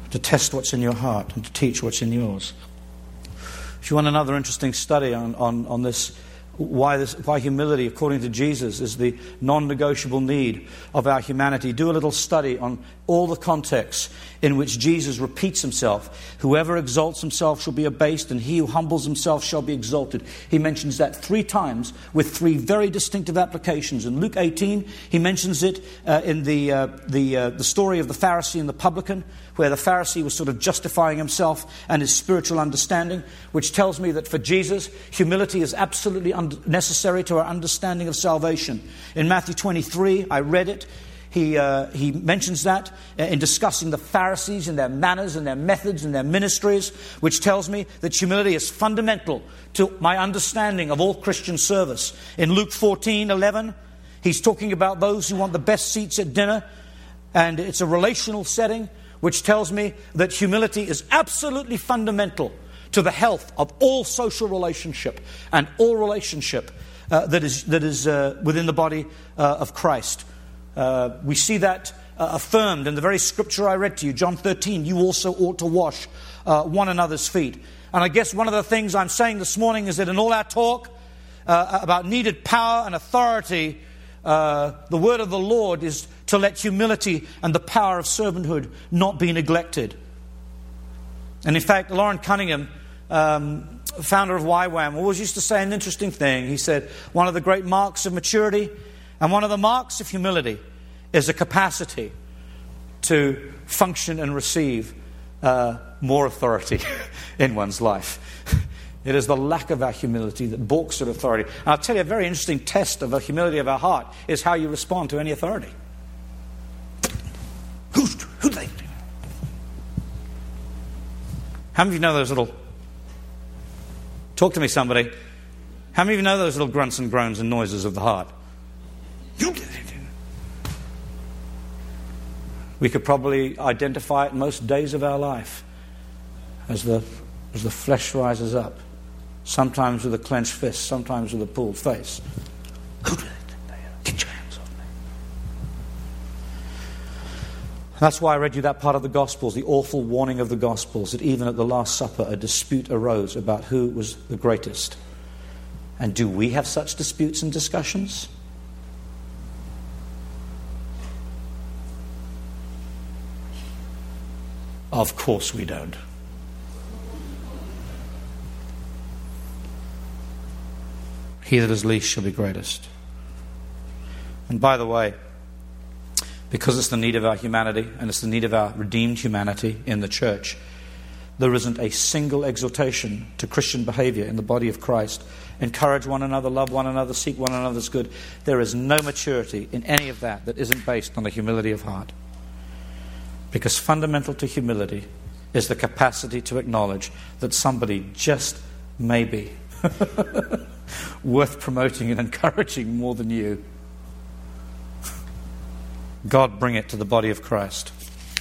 to test what's in your heart and to teach what's in yours. If you want another interesting study on this, why humility, according to Jesus, is the non-negotiable need of our humanity, do a little study on all the contexts in which Jesus repeats himself. Whoever exalts himself shall be abased, and he who humbles himself shall be exalted. He mentions that 3 times with 3 very distinctive applications. In Luke 18, he mentions it in the story of the Pharisee and the publican, where the Pharisee was sort of justifying himself and his spiritual understanding, which tells me that for Jesus, humility is absolutely necessary to our understanding of salvation. In Matthew 23, I read it, he mentions that in discussing the Pharisees and their manners and their methods and their ministries, which tells me that humility is fundamental to my understanding of all Christian service. In Luke 14:11, he's talking about those who want the best seats at dinner, and it's a relational setting, which tells me that humility is absolutely fundamental to the health of all social relationship and all relationship that is within the body of Christ. We see that affirmed in the very scripture I read to you, John 13. You also ought to wash one another's feet. And I guess one of the things I'm saying this morning is that in all our talk about needed power and authority, the word of the Lord is to let humility and the power of servanthood not be neglected. And in fact, Lauren Cunningham, founder of YWAM, always used to say an interesting thing. He said, one of the great marks of maturity and one of the marks of humility is a capacity to function and receive more authority in one's life. It is the lack of our humility that balks at authority. And I'll tell you, a very interesting test of the humility of our heart is how you respond to any authority. Who they? How many of you know those little... Talk to me, somebody. How many of you know those little grunts and groans and noises of the heart? We could probably identify it most days of our life as the flesh rises up. Sometimes with a clenched fist, sometimes with a pulled face. Get your hands off me. That's why I read you that part of the Gospels, the awful warning of the Gospels, that even at the Last Supper a dispute arose about who was the greatest. And do we have such disputes and discussions? Of course we don't. He that is least shall be greatest. And by the way, because it's the need of our humanity and it's the need of our redeemed humanity in the church, there isn't a single exhortation to Christian behavior in the body of Christ. Encourage one another, love one another, seek one another's good. There is no maturity in any of that that isn't based on the humility of heart. Because fundamental to humility is the capacity to acknowledge that somebody just may be worth promoting and encouraging more than you. God, bring it to the body of Christ.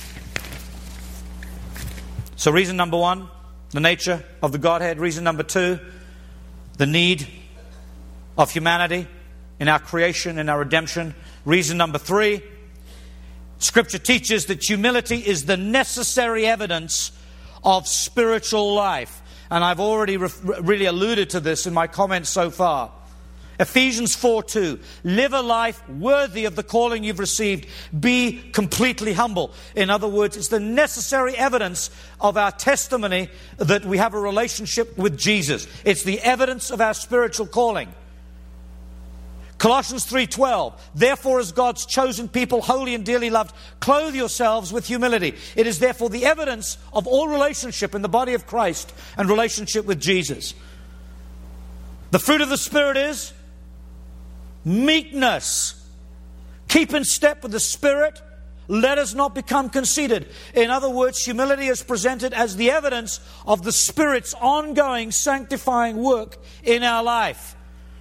So reason number 1, the nature of the Godhead. Reason number 2, the need of humanity in our creation, in our redemption. Reason number 3, Scripture teaches that humility is the necessary evidence of spiritual life. And I've already really alluded to this in my comments so far. Ephesians 4:2, live a life worthy of the calling you've received. Be completely humble. In other words, it's the necessary evidence of our testimony that we have a relationship with Jesus. It's the evidence of our spiritual calling. Colossians 3:12, therefore as God's chosen people, holy and dearly loved, clothe yourselves with humility. It is therefore the evidence of all relationship in the body of Christ and relationship with Jesus. The fruit of the Spirit is meekness. Keep in step with the Spirit. Let us not become conceited. In other words, humility is presented as the evidence of the Spirit's ongoing sanctifying work in our life.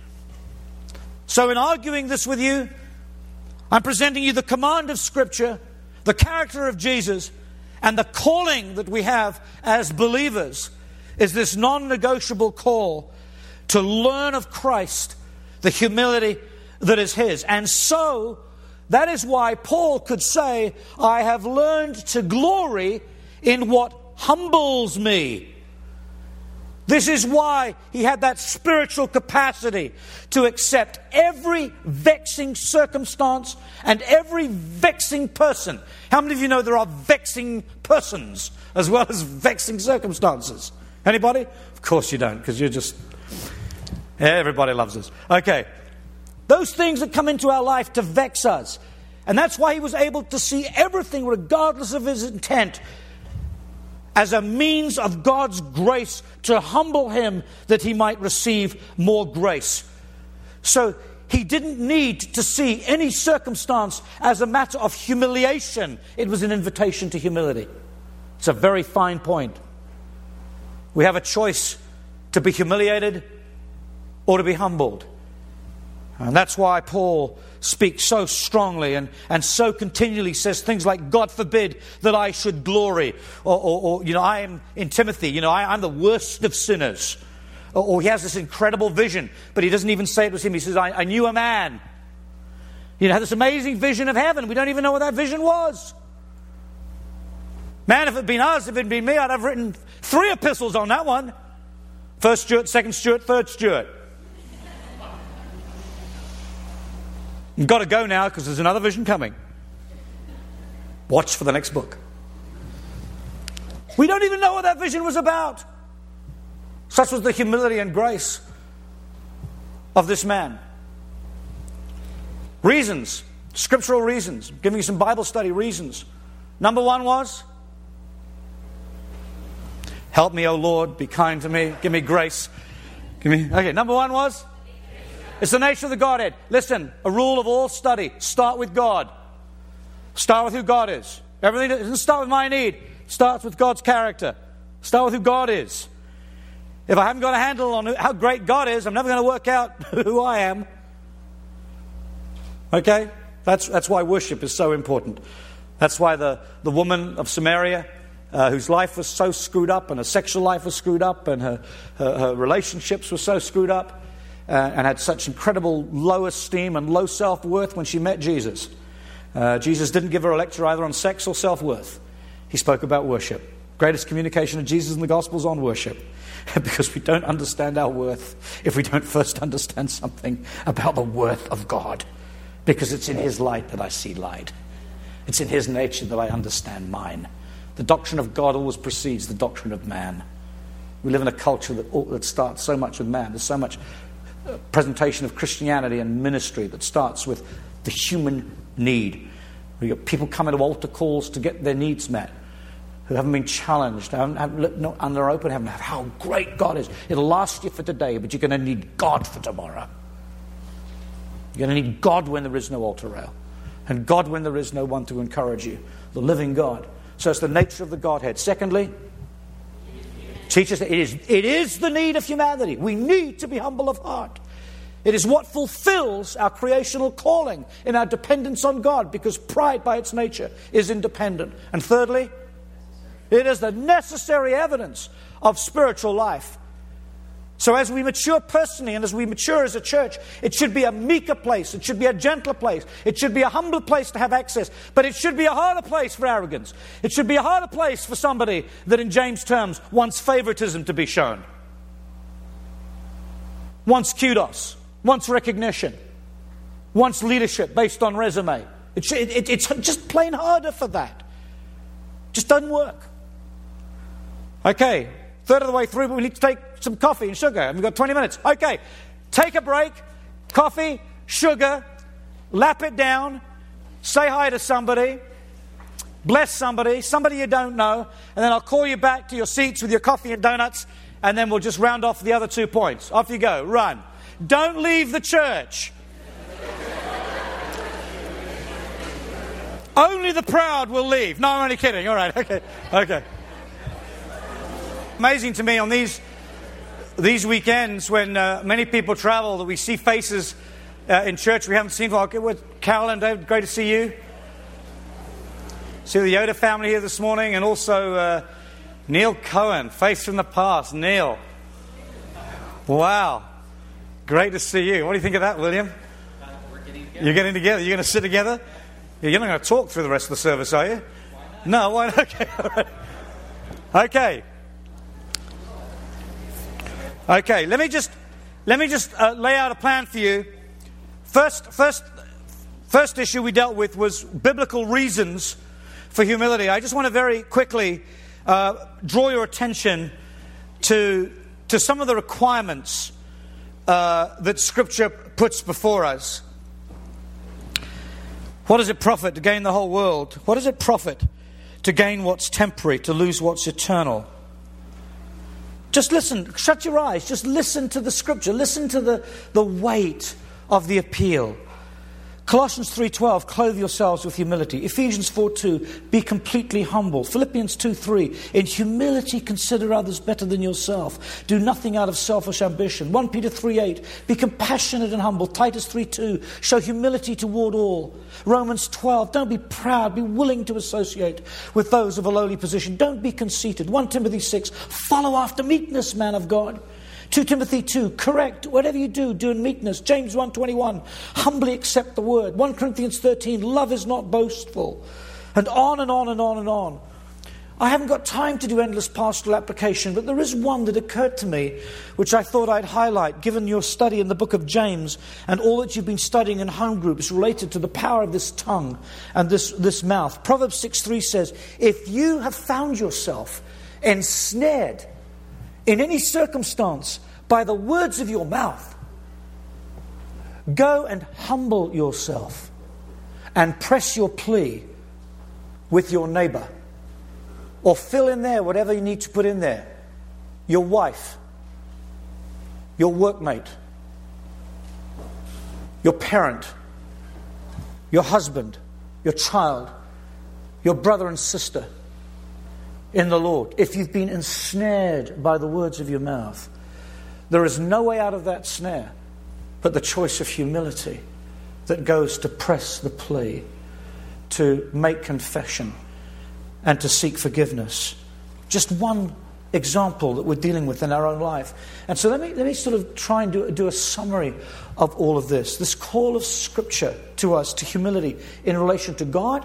So in arguing this with you, I'm presenting you the command of Scripture, the character of Jesus, and the calling that we have as believers is this non-negotiable call to learn of Christ, the humility that is His. And so, that is why Paul could say, I have learned to glory in what humbles me. This is why he had that spiritual capacity to accept every vexing circumstance and every vexing person. How many of you know there are vexing persons as well as vexing circumstances? Anybody? Of course you don't, because you're just... Everybody loves us. Okay. Those things that come into our life to vex us. And that's why he was able to see everything, regardless of his intent, as a means of God's grace to humble him that he might receive more grace. So he didn't need to see any circumstance as a matter of humiliation. It was an invitation to humility. It's a very fine point. We have a choice to be humiliated or to be humbled. And that's why Paul speaks so strongly and so continually says things like, God forbid that I should glory. Or I am in Timothy, I'm the worst of sinners. Or he has this incredible vision, but he doesn't even say it was him. He says, I knew a man. Had this amazing vision of heaven. We don't even know what that vision was. Man, if it had been us, if it had been me, I'd have written 3 epistles on that one. 1 Stuart, 2 Stuart, 3 Stuart. You've got to go now because there's another vision coming. Watch for the next book. We don't even know what that vision was about. Such was the humility and grace of this man. Reasons, scriptural reasons. I'm giving you some Bible study reasons. Number 1 was, help me, O Lord, be kind to me, give me grace. Okay, number 1 was, it's the nature of the Godhead. Listen, a rule of all study. Start with God. Start with who God is. Everything doesn't start with my need. It starts with God's character. Start with who God is. If I haven't got a handle on how great God is, I'm never going to work out who I am. Okay? That's why worship is so important. That's why the woman of Samaria, whose life was so screwed up, and her sexual life was screwed up, and her relationships were so screwed up, and had such incredible low esteem and low self-worth when she met Jesus. Jesus didn't give her a lecture either on sex or self-worth. He spoke about worship. Greatest communication of Jesus in the Gospels on worship. Because we don't understand our worth if we don't first understand something about the worth of God. Because it's in His light that I see light. It's in His nature that I understand mine. The doctrine of God always precedes the doctrine of man. We live in a culture that starts so much with man. There's so much presentation of Christianity and ministry that starts with the human need. We got people coming to altar calls to get their needs met, who haven't been challenged, haven't looked under open heaven, how great God is. It'll last you for today, but you're going to need God for tomorrow. You're going to need God when there is no altar rail, and God when there is no one to encourage you, the living God. So it's the nature of the Godhead. Secondly, teaches that it is the need of humanity. We need to be humble of heart. It is what fulfills our creational calling in our dependence on God, because pride by its nature is independent. And thirdly, it is the necessary evidence of spiritual life. So as we mature personally and as we mature as a church, it should be a meeker place. It should be a gentler place. It should be a humbler place to have access. But it should be a harder place for arrogance. It should be a harder place for somebody that, in James' terms, wants favoritism to be shown. Wants kudos. Wants recognition. Wants leadership based on resume. It's just plain harder for that. Just doesn't work. Okay, third of the way through, but we need to take some coffee and sugar. And we've got 20 minutes. Okay, take a break. Coffee, sugar, lap it down, say hi to somebody, bless somebody you don't know, and then I'll call you back to your seats with your coffee and donuts, and then we'll just round off the other 2 points. Off you go, run. Don't leave the church. Only the proud will leave. No, I'm only kidding. All right, okay. Amazing to me on these weekends when many people travel that we see faces in church we haven't seen for. Carol and David, great to see you. See the Yoda family here this morning, and also Neil Cohen, face from the past. Neil, wow, great to see you. What do you think of that, William? We're getting together. You're getting together. You're going to sit together. You're not going to talk through the rest of the service, are you? No, why not? Okay, all right. Okay. Let me just lay out a plan for you. First issue we dealt with was biblical reasons for humility. I just want to very quickly draw your attention to some of the requirements that Scripture puts before us. What does it profit to gain the whole world? What does it profit to gain what's temporary, to lose what's eternal? Just listen, shut your eyes, just listen to the Scripture, listen to the weight of the appeal. Colossians 3:12, clothe yourselves with humility. Ephesians 4:2, be completely humble. Philippians 2:3, in humility consider others better than yourself. Do nothing out of selfish ambition. 1 Peter 3:8, be compassionate and humble. Titus 3:2, show humility toward all. Romans 12, don't be proud, be willing to associate with those of a lowly position. Don't be conceited. 1 Timothy 6, follow after meekness, man of God. 2 Timothy 2, correct, whatever you do, do in meekness. James 1:21, humbly accept the word. 1 Corinthians 13, love is not boastful. And on and on and on and on. I haven't got time to do endless pastoral application, but there is one that occurred to me, which I thought I'd highlight, given your study in the book of James and all that you've been studying in home groups related to the power of this tongue and this mouth. Proverbs 6:3 says, if you have found yourself ensnared in any circumstance by the words of your mouth, go and humble yourself and press your plea with your neighbor. Or fill in there whatever you need to put in there. Your wife, your workmate, your parent, your husband, your child, your brother and sister in the Lord. If you've been ensnared by the words of your mouth, there is no way out of that snare but the choice of humility that goes to press the plea, to make confession, and to seek forgiveness. Just one example that we're dealing with in our own life. And so let me sort of try and do a summary of all of this. This call of Scripture to us, to humility, in relation to God,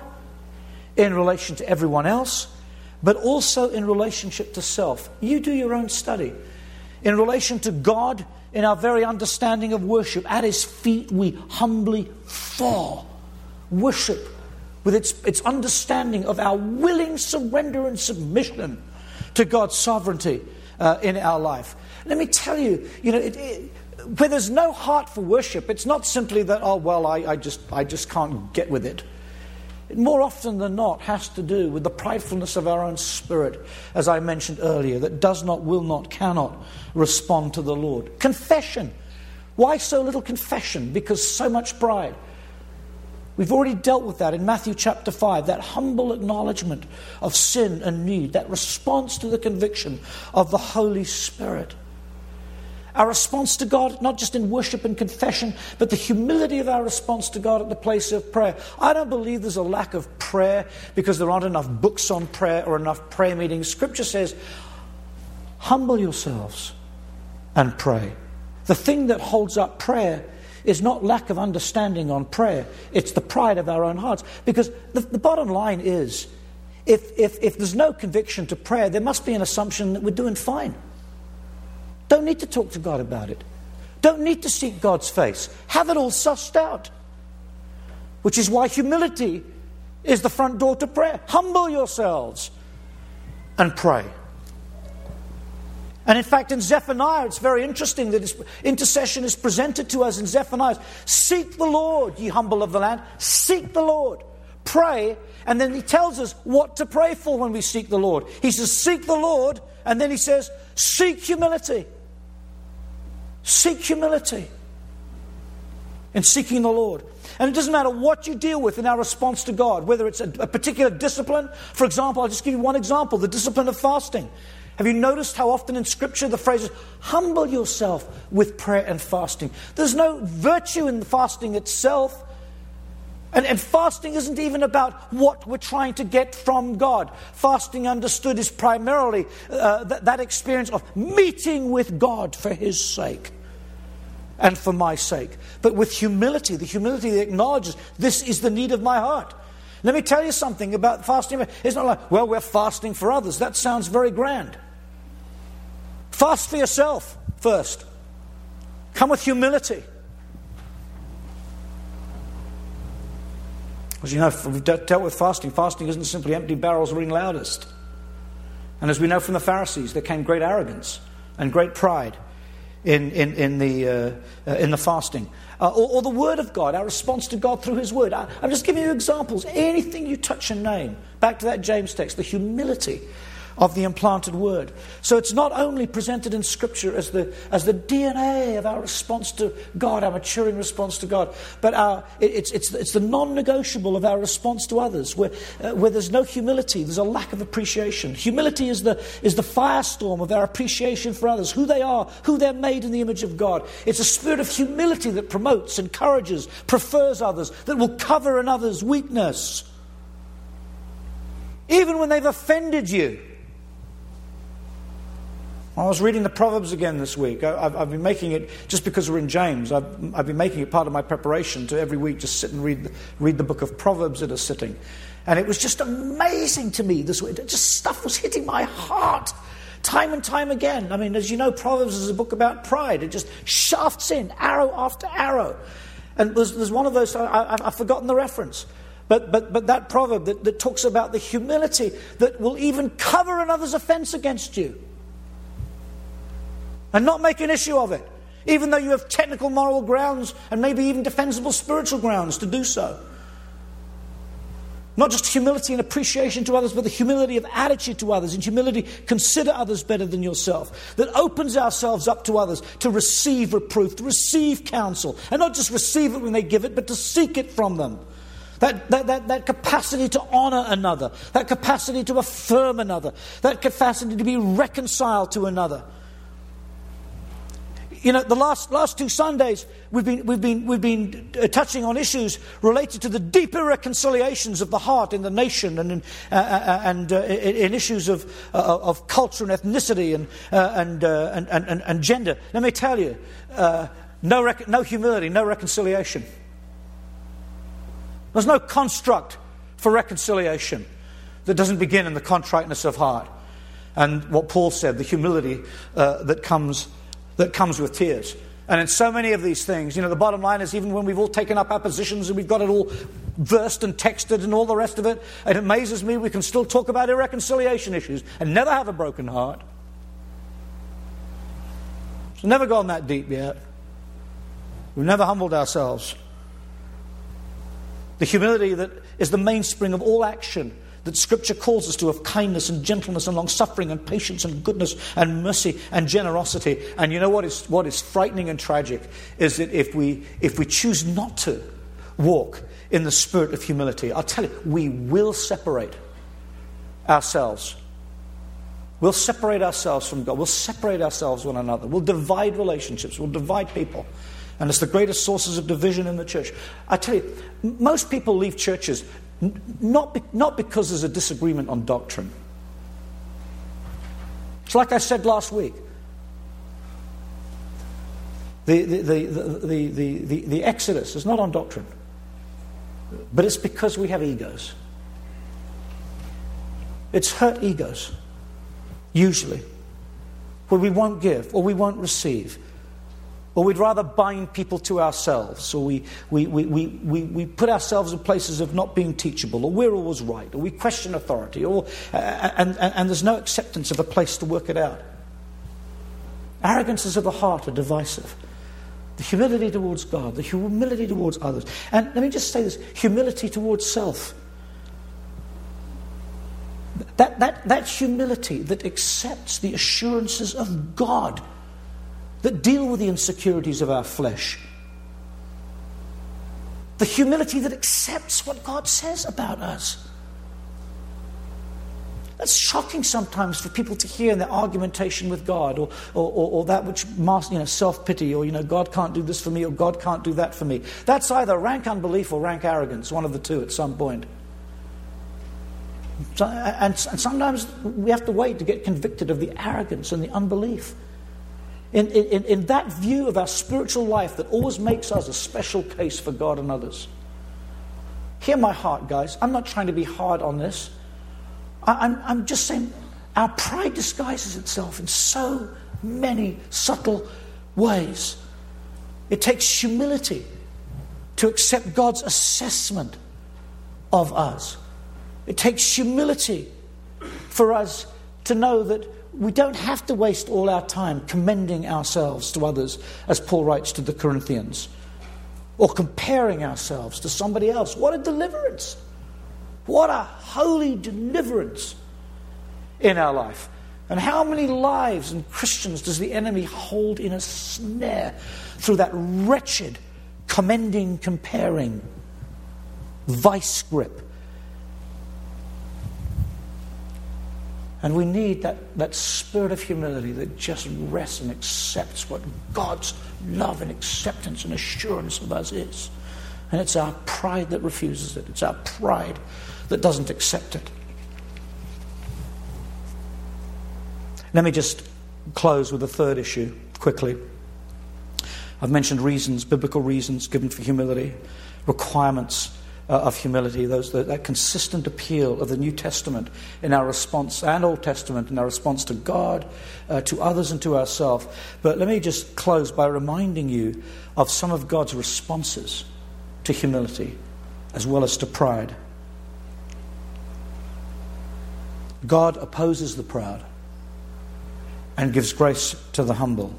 in relation to everyone else, but also in relationship to self. You do your own study. In relation to God, in our very understanding of worship, at His feet we humbly fall. Worship with its understanding of our willing surrender and submission to God's sovereignty in our life. Let me tell you, where there's no heart for worship, it's not simply that, I just can't get with it. It more often than not has to do with the pridefulness of our own spirit, as I mentioned earlier, that does not, will not, cannot respond to the Lord. Confession. Why so little confession? Because so much pride. We've already dealt with that in Matthew chapter 5, that humble acknowledgement of sin and need, that response to the conviction of the Holy Spirit. Our response to God, not just in worship and confession, but the humility of our response to God at the place of prayer. I don't believe there's a lack of prayer because there aren't enough books on prayer or enough prayer meetings. Scripture says, humble yourselves and pray. The thing that holds up prayer is not lack of understanding on prayer. It's the pride of our own hearts. Because the bottom line is, if there's no conviction to prayer, there must be an assumption that we're doing fine. Don't need to talk to God about it. Don't need to seek God's face. Have it all sussed out. Which is why humility is the front door to prayer. Humble yourselves and pray. And in fact, in Zephaniah, it's very interesting that intercession is presented to us in Zephaniah. Seek the Lord, ye humble of the land. Seek the Lord. Pray. And then he tells us what to pray for when we seek the Lord. He says, seek the Lord. And then he says, seek humility. Seek humility in seeking the Lord. And it doesn't matter what you deal with in our response to God, whether it's a particular discipline. For example, I'll just give you one example, the discipline of fasting. Have you noticed how often in Scripture the phrase is, humble yourself with prayer and fasting? There's no virtue in the fasting itself. And fasting isn't even about what we're trying to get from God. Fasting, understood, is primarily that experience of meeting with God for His sake and for my sake. But with humility, the humility that acknowledges this is the need of my heart. Let me tell you something about fasting. It's not like, well, we're fasting for others. That sounds very grand. Fast for yourself first. Come with humility. As you know, we've dealt with fasting. Fasting isn't simply empty barrels ring loudest. And as we know from the Pharisees, there came great arrogance and great pride in the fasting. Or the Word of God, our response to God through His Word. I'm just giving you examples. Anything you touch and name. Back to that James text, the humility of the implanted Word. So it's not only presented in Scripture as the DNA of our response to God, our maturing response to God, but it's the non-negotiable of our response to others. Where there's no humility, there's a lack of appreciation. Humility is the firestorm of our appreciation for others, who they are, who they're made in the image of God. It's a spirit of humility that promotes, encourages, prefers others, that will cover another's weakness, even when they've offended you. I was reading the Proverbs again this week. I've been making it, just because we're in James, I've been making it part of my preparation to every week just sit and read the book of Proverbs at a sitting. And it was just amazing to me this week. Just stuff was hitting my heart time and time again. I mean, as you know, Proverbs is a book about pride. It just shafts in arrow after arrow. And there's one of those, I've forgotten the reference. But that proverb that talks about the humility that will even cover another's offense against you. And not make an issue of it, even though you have technical moral grounds and maybe even defensible spiritual grounds to do so. Not just humility and appreciation to others, but the humility of attitude to others. And humility, consider others better than yourself. That opens ourselves up to others to receive reproof, to receive counsel. And not just receive it when they give it, but to seek it from them. That capacity to honour another. That capacity to affirm another. That capacity to be reconciled to another. You know, the last 2 Sundays we've been touching on issues related to the deeper reconciliations of the heart in the nation, and in issues of culture and ethnicity and gender. Let me tell you, no humility, no reconciliation. There's no construct for reconciliation that doesn't begin in the contriteness of heart, and what Paul said, the humility that comes with tears. And in so many of these things, you know, the bottom line is, even when we've all taken up our positions and we've got it all versed and texted and all the rest of it, it amazes me we can still talk about irreconciliation issues and never have a broken heart. It's never gone that deep yet. We've never humbled ourselves. The humility that is the mainspring of all action that Scripture calls us to, of kindness and gentleness and long-suffering and patience and goodness and mercy and generosity. And you know what is frightening and tragic is that if we choose not to walk in the spirit of humility, I'll tell you, we will separate ourselves. We'll separate ourselves from God. We'll separate ourselves one another. We'll divide relationships. We'll divide people. And it's the greatest sources of division in the church. I tell you, most people leave churches not because there's a disagreement on doctrine. It's like I said last week. The Exodus is not on doctrine, but it's because we have egos. It's hurt egos, usually, where we won't give or we won't receive. Or we'd rather bind people to ourselves, or we put ourselves in places of not being teachable, or we're always right, or we question authority, and there's no acceptance of a place to work it out. Arrogances of the heart are divisive. The humility towards God, the humility towards others. And let me just say this, humility towards self. That humility that accepts the assurances of God, that deal with the insecurities of our flesh. The humility that accepts what God says about us. That's shocking sometimes for people to hear in their argumentation with God, or that which, self-pity, or, God can't do this for me, or God can't do that for me. That's either rank unbelief or rank arrogance, one of the two at some point. And sometimes we have to wait to get convicted of the arrogance and the unbelief. In that view of our spiritual life that always makes us a special case for God and others. hear my heart, guys. I'm not trying to be hard on this. I'm just saying our pride disguises itself in so many subtle ways. It takes humility to accept God's assessment of us. It takes humility for us to know that we don't have to waste all our time commending ourselves to others, as Paul writes to the Corinthians, or comparing ourselves to somebody else. What a deliverance! What a holy deliverance in our life. And how many lives and Christians does the enemy hold in a snare through that wretched commending, comparing vice grip? And we need that spirit of humility that just rests and accepts what God's love and acceptance and assurance of us is. And it's our pride that refuses it. It's our pride that doesn't accept it. Let me just close with a third issue quickly. I've mentioned reasons, biblical reasons given for humility, requirements of humility, that consistent appeal of the New Testament in our response, and Old Testament in our response to God, to others and to ourselves. But let me just close by reminding you of some of God's responses to humility as well as to pride. God opposes the proud and gives grace to the humble.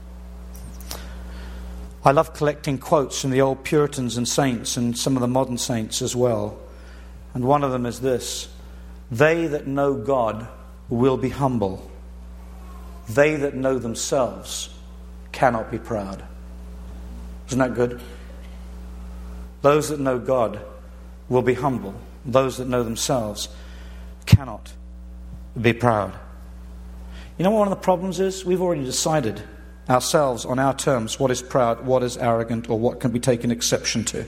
I love collecting quotes from the old Puritans and saints and some of the modern saints as well. And one of them is this: they that know God will be humble. They that know themselves cannot be proud. Isn't that good? Those that know God will be humble. Those that know themselves cannot be proud. You know what one of the problems is? We've already decided ourselves on our terms what is proud, what is arrogant, or what can be taken exception to.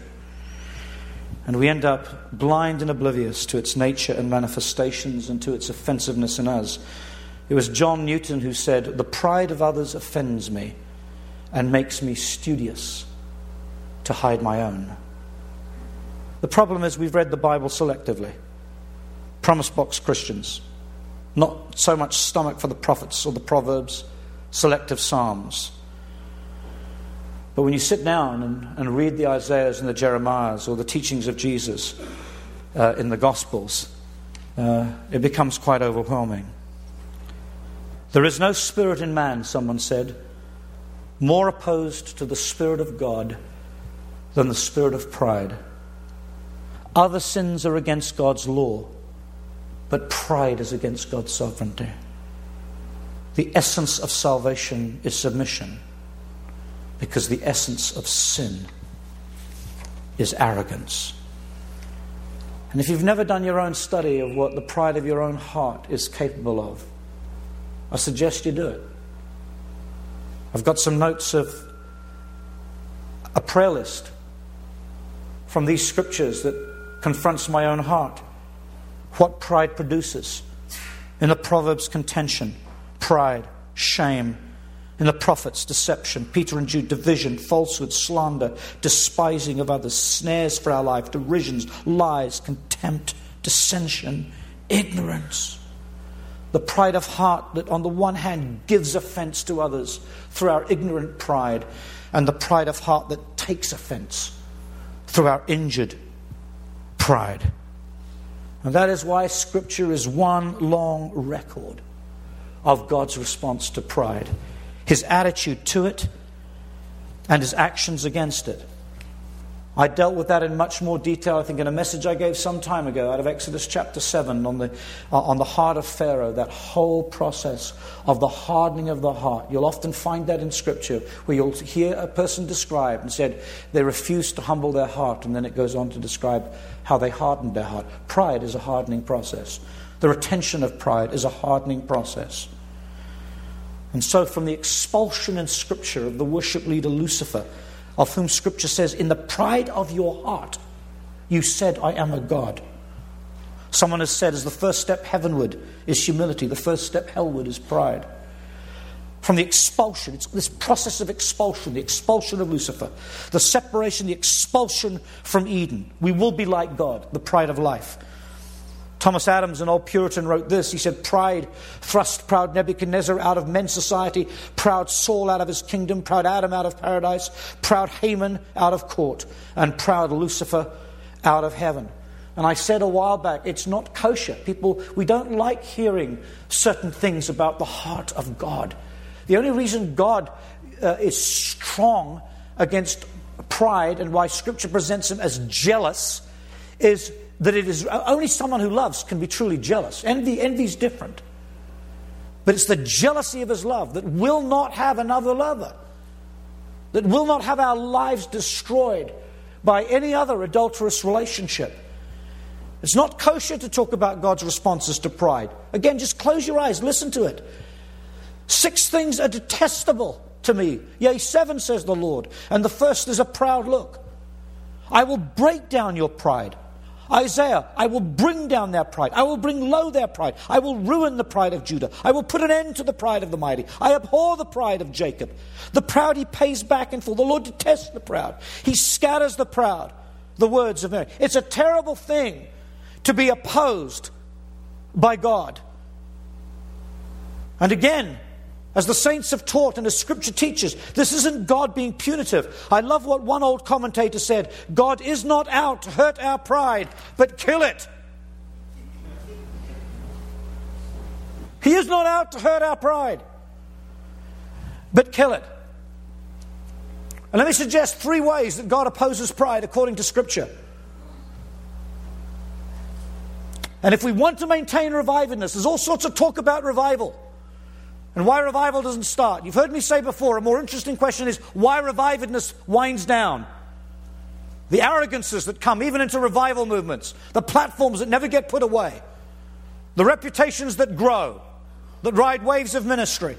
And we end up blind and oblivious to its nature and manifestations and to its offensiveness in us. It was John Newton who said, "The pride of others offends me and makes me studious to hide my own." The problem is we've read the Bible selectively. Promise box Christians. Not so much stomach for the prophets or the Proverbs, selective Psalms. But when you sit down and read the Isaiahs and the Jeremiahs or the teachings of Jesus in the Gospels, it becomes quite overwhelming. There is no spirit in man, someone said, more opposed to the Spirit of God than the spirit of pride. Other sins are against God's law, but pride is against God's sovereignty. The essence of salvation is submission, because the essence of sin is arrogance. And if you've never done your own study of what the pride of your own heart is capable of, I suggest you do it. I've got some notes of a prayer list from these scriptures that confronts my own heart. What pride produces. In the Proverbs, contention, pride, shame. In the prophets, deception. Peter and Jude, division, falsehood, slander, despising of others, snares for our life, derisions, lies, contempt, dissension, ignorance. The pride of heart that on the one hand gives offense to others through our ignorant pride, and the pride of heart that takes offense through our injured pride. And that is why Scripture is one long record of God's response to pride. His attitude to it and his actions against it. I dealt with that in much more detail, I think, in a message I gave some time ago out of Exodus chapter 7 on the heart of Pharaoh, that whole process of the hardening of the heart. You'll often find that in Scripture, where you'll hear a person described and said they refused to humble their heart, and then it goes on to describe how they hardened their heart. Pride is a hardening process. The retention of pride is a hardening process. And so from the expulsion in Scripture of the worship leader Lucifer, of whom Scripture says, in the pride of your heart, you said, I am a God. Someone has said, as the first step heavenward is humility, the first step hellward is pride. from the expulsion. It's this process of expulsion, the expulsion of Lucifer, the separation, the expulsion from Eden. We will be like God, the pride of life. Thomas Adams, an old Puritan, wrote this. He said, pride thrust proud Nebuchadnezzar out of men's society, proud Saul out of his kingdom, proud Adam out of paradise, proud Haman out of court, and proud Lucifer out of heaven. And I said a while back, it's not kosher. We don't like hearing certain things about the heart of God. The only reason God is strong against pride and why Scripture presents him as jealous is that it is only someone who loves can be truly jealous. Envy's different. But it's the jealousy of his love that will not have another lover, that will not have our lives destroyed by any other adulterous relationship. It's not kosher to talk about God's responses to pride. Again, just close your eyes, listen to it. 6 things are detestable to me. Yea, 7, says the Lord. And the first is a proud look. I will break down your pride. Isaiah, I will bring down their pride. I will bring low their pride. I will ruin the pride of Judah. I will put an end to the pride of the mighty. I abhor the pride of Jacob. The proud he pays back in full. The Lord detests the proud. He scatters the proud. The words of Mary. It's a terrible thing to be opposed by God. And again, as the saints have taught and as Scripture teaches, this isn't God being punitive. I love what one old commentator said. God is not out to hurt our pride, but kill it. He is not out to hurt our pride, but kill it. And let me suggest 3 ways that God opposes pride according to Scripture. And if we want to maintain revivedness, there's all sorts of talk about revival. And why revival doesn't start. You've heard me say before, a more interesting question is why revivedness winds down. The arrogances that come even into revival movements. The platforms that never get put away. The reputations that grow. That ride waves of ministry.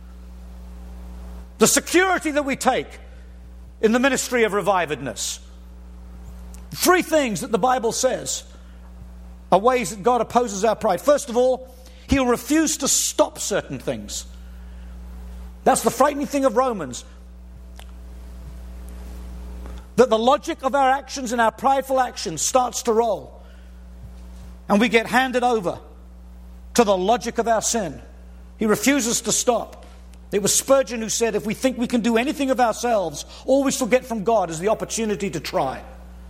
The security that we take in the ministry of revivedness. 3 things that the Bible says are ways that God opposes our pride. First of all, He'll refuse to stop certain things. That's the frightening thing of Romans. That the logic of our actions and our prideful actions starts to roll. And we get handed over to the logic of our sin. He refuses to stop. It was Spurgeon who said, if we think we can do anything of ourselves, all we shall get from God is the opportunity to try.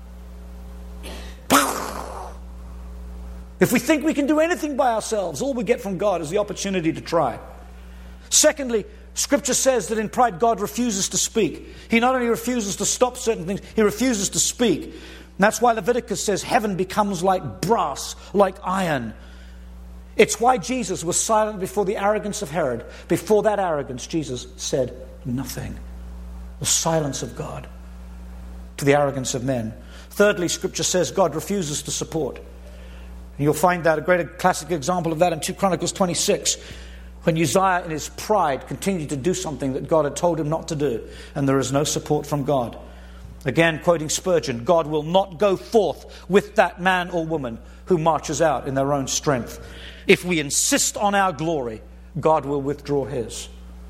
If we think we can do anything by ourselves, all we get from God is the opportunity to try. Secondly, Scripture says that in pride God refuses to speak. He not only refuses to stop certain things, He refuses to speak. And that's why Leviticus says heaven becomes like brass, like iron. It's why Jesus was silent before the arrogance of Herod. Before that arrogance, Jesus said nothing. The silence of God to the arrogance of men. Thirdly, Scripture says God refuses to support. And you'll find that a great classic example of that in 2 Chronicles 26, when Uzziah in his pride continued to do something that God had told him not to do, and there is no support from God. Again, quoting Spurgeon, God will not go forth with that man or woman who marches out in their own strength. If we insist on our glory, God will withdraw His.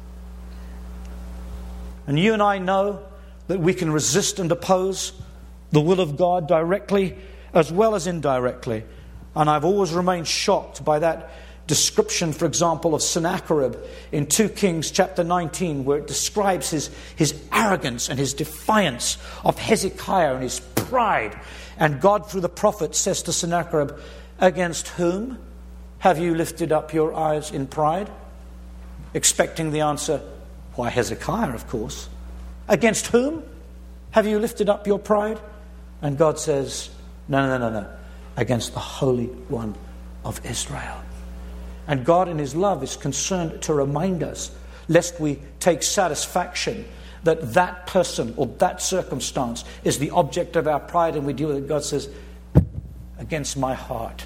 And you and I know that we can resist and oppose the will of God directly as well as indirectly. And I've always remained shocked by that description, for example, of Sennacherib in 2 Kings chapter 19, where it describes his arrogance and his defiance of Hezekiah and his pride. And God, through the prophet, says to Sennacherib, against whom have you lifted up your eyes in pride? Expecting the answer, why, Hezekiah, of course. Against whom have you lifted up your pride? And God says, no. Against the Holy One of Israel. And God in His love is concerned to remind us, lest we take satisfaction that that person or that circumstance is the object of our pride and we deal with it. God says, against my heart.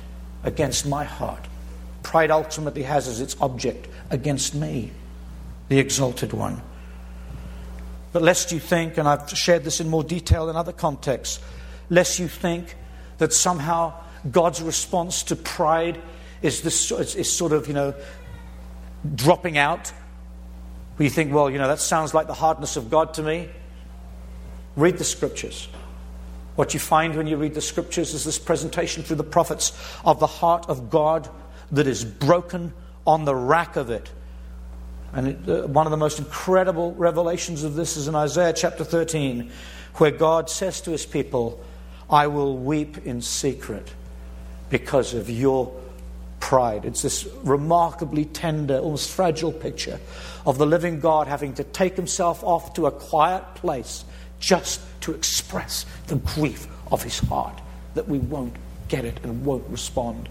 Pride ultimately has as its object against me, the exalted one. But lest you think, and I've shared this in more detail in other contexts, lest you think that somehow God's response to pride is sort of, dropping out. You think, well, that sounds like the hardness of God to me. Read the Scriptures. What you find when you read the Scriptures is this presentation through the prophets of the heart of God that is broken on the rack of it. And one of the most incredible revelations of this is in Isaiah chapter 13, where God says to his people, I will weep in secret because of your pride. It's this remarkably tender, almost fragile picture of the living God having to take himself off to a quiet place just to express the grief of his heart that we won't get it and won't respond.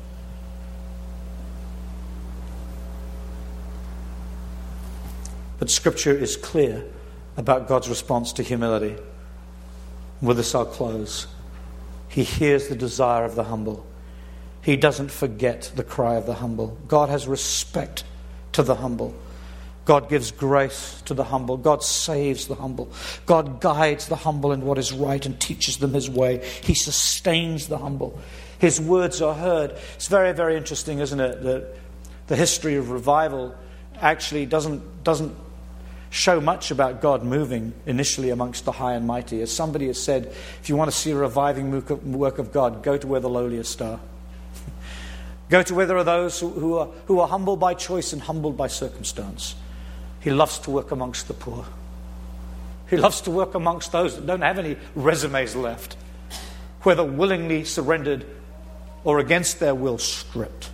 But Scripture is clear about God's response to humility. With this I'll close. He hears the desire of the humble. He doesn't forget the cry of the humble. God has respect to the humble. God gives grace to the humble. God saves the humble. God guides the humble in what is right and teaches them his way. He sustains the humble. His words are heard. It's very, very interesting, isn't it, that the history of revival actually doesn't show much about God moving initially amongst the high and mighty. As somebody has said, if you want to see a reviving work of God, go to where the lowliest are. Go to where there are those who are humble by choice and humbled by circumstance. He loves to work amongst the poor. He loves to work amongst those that don't have any resumes left, whether willingly surrendered or against their will stripped.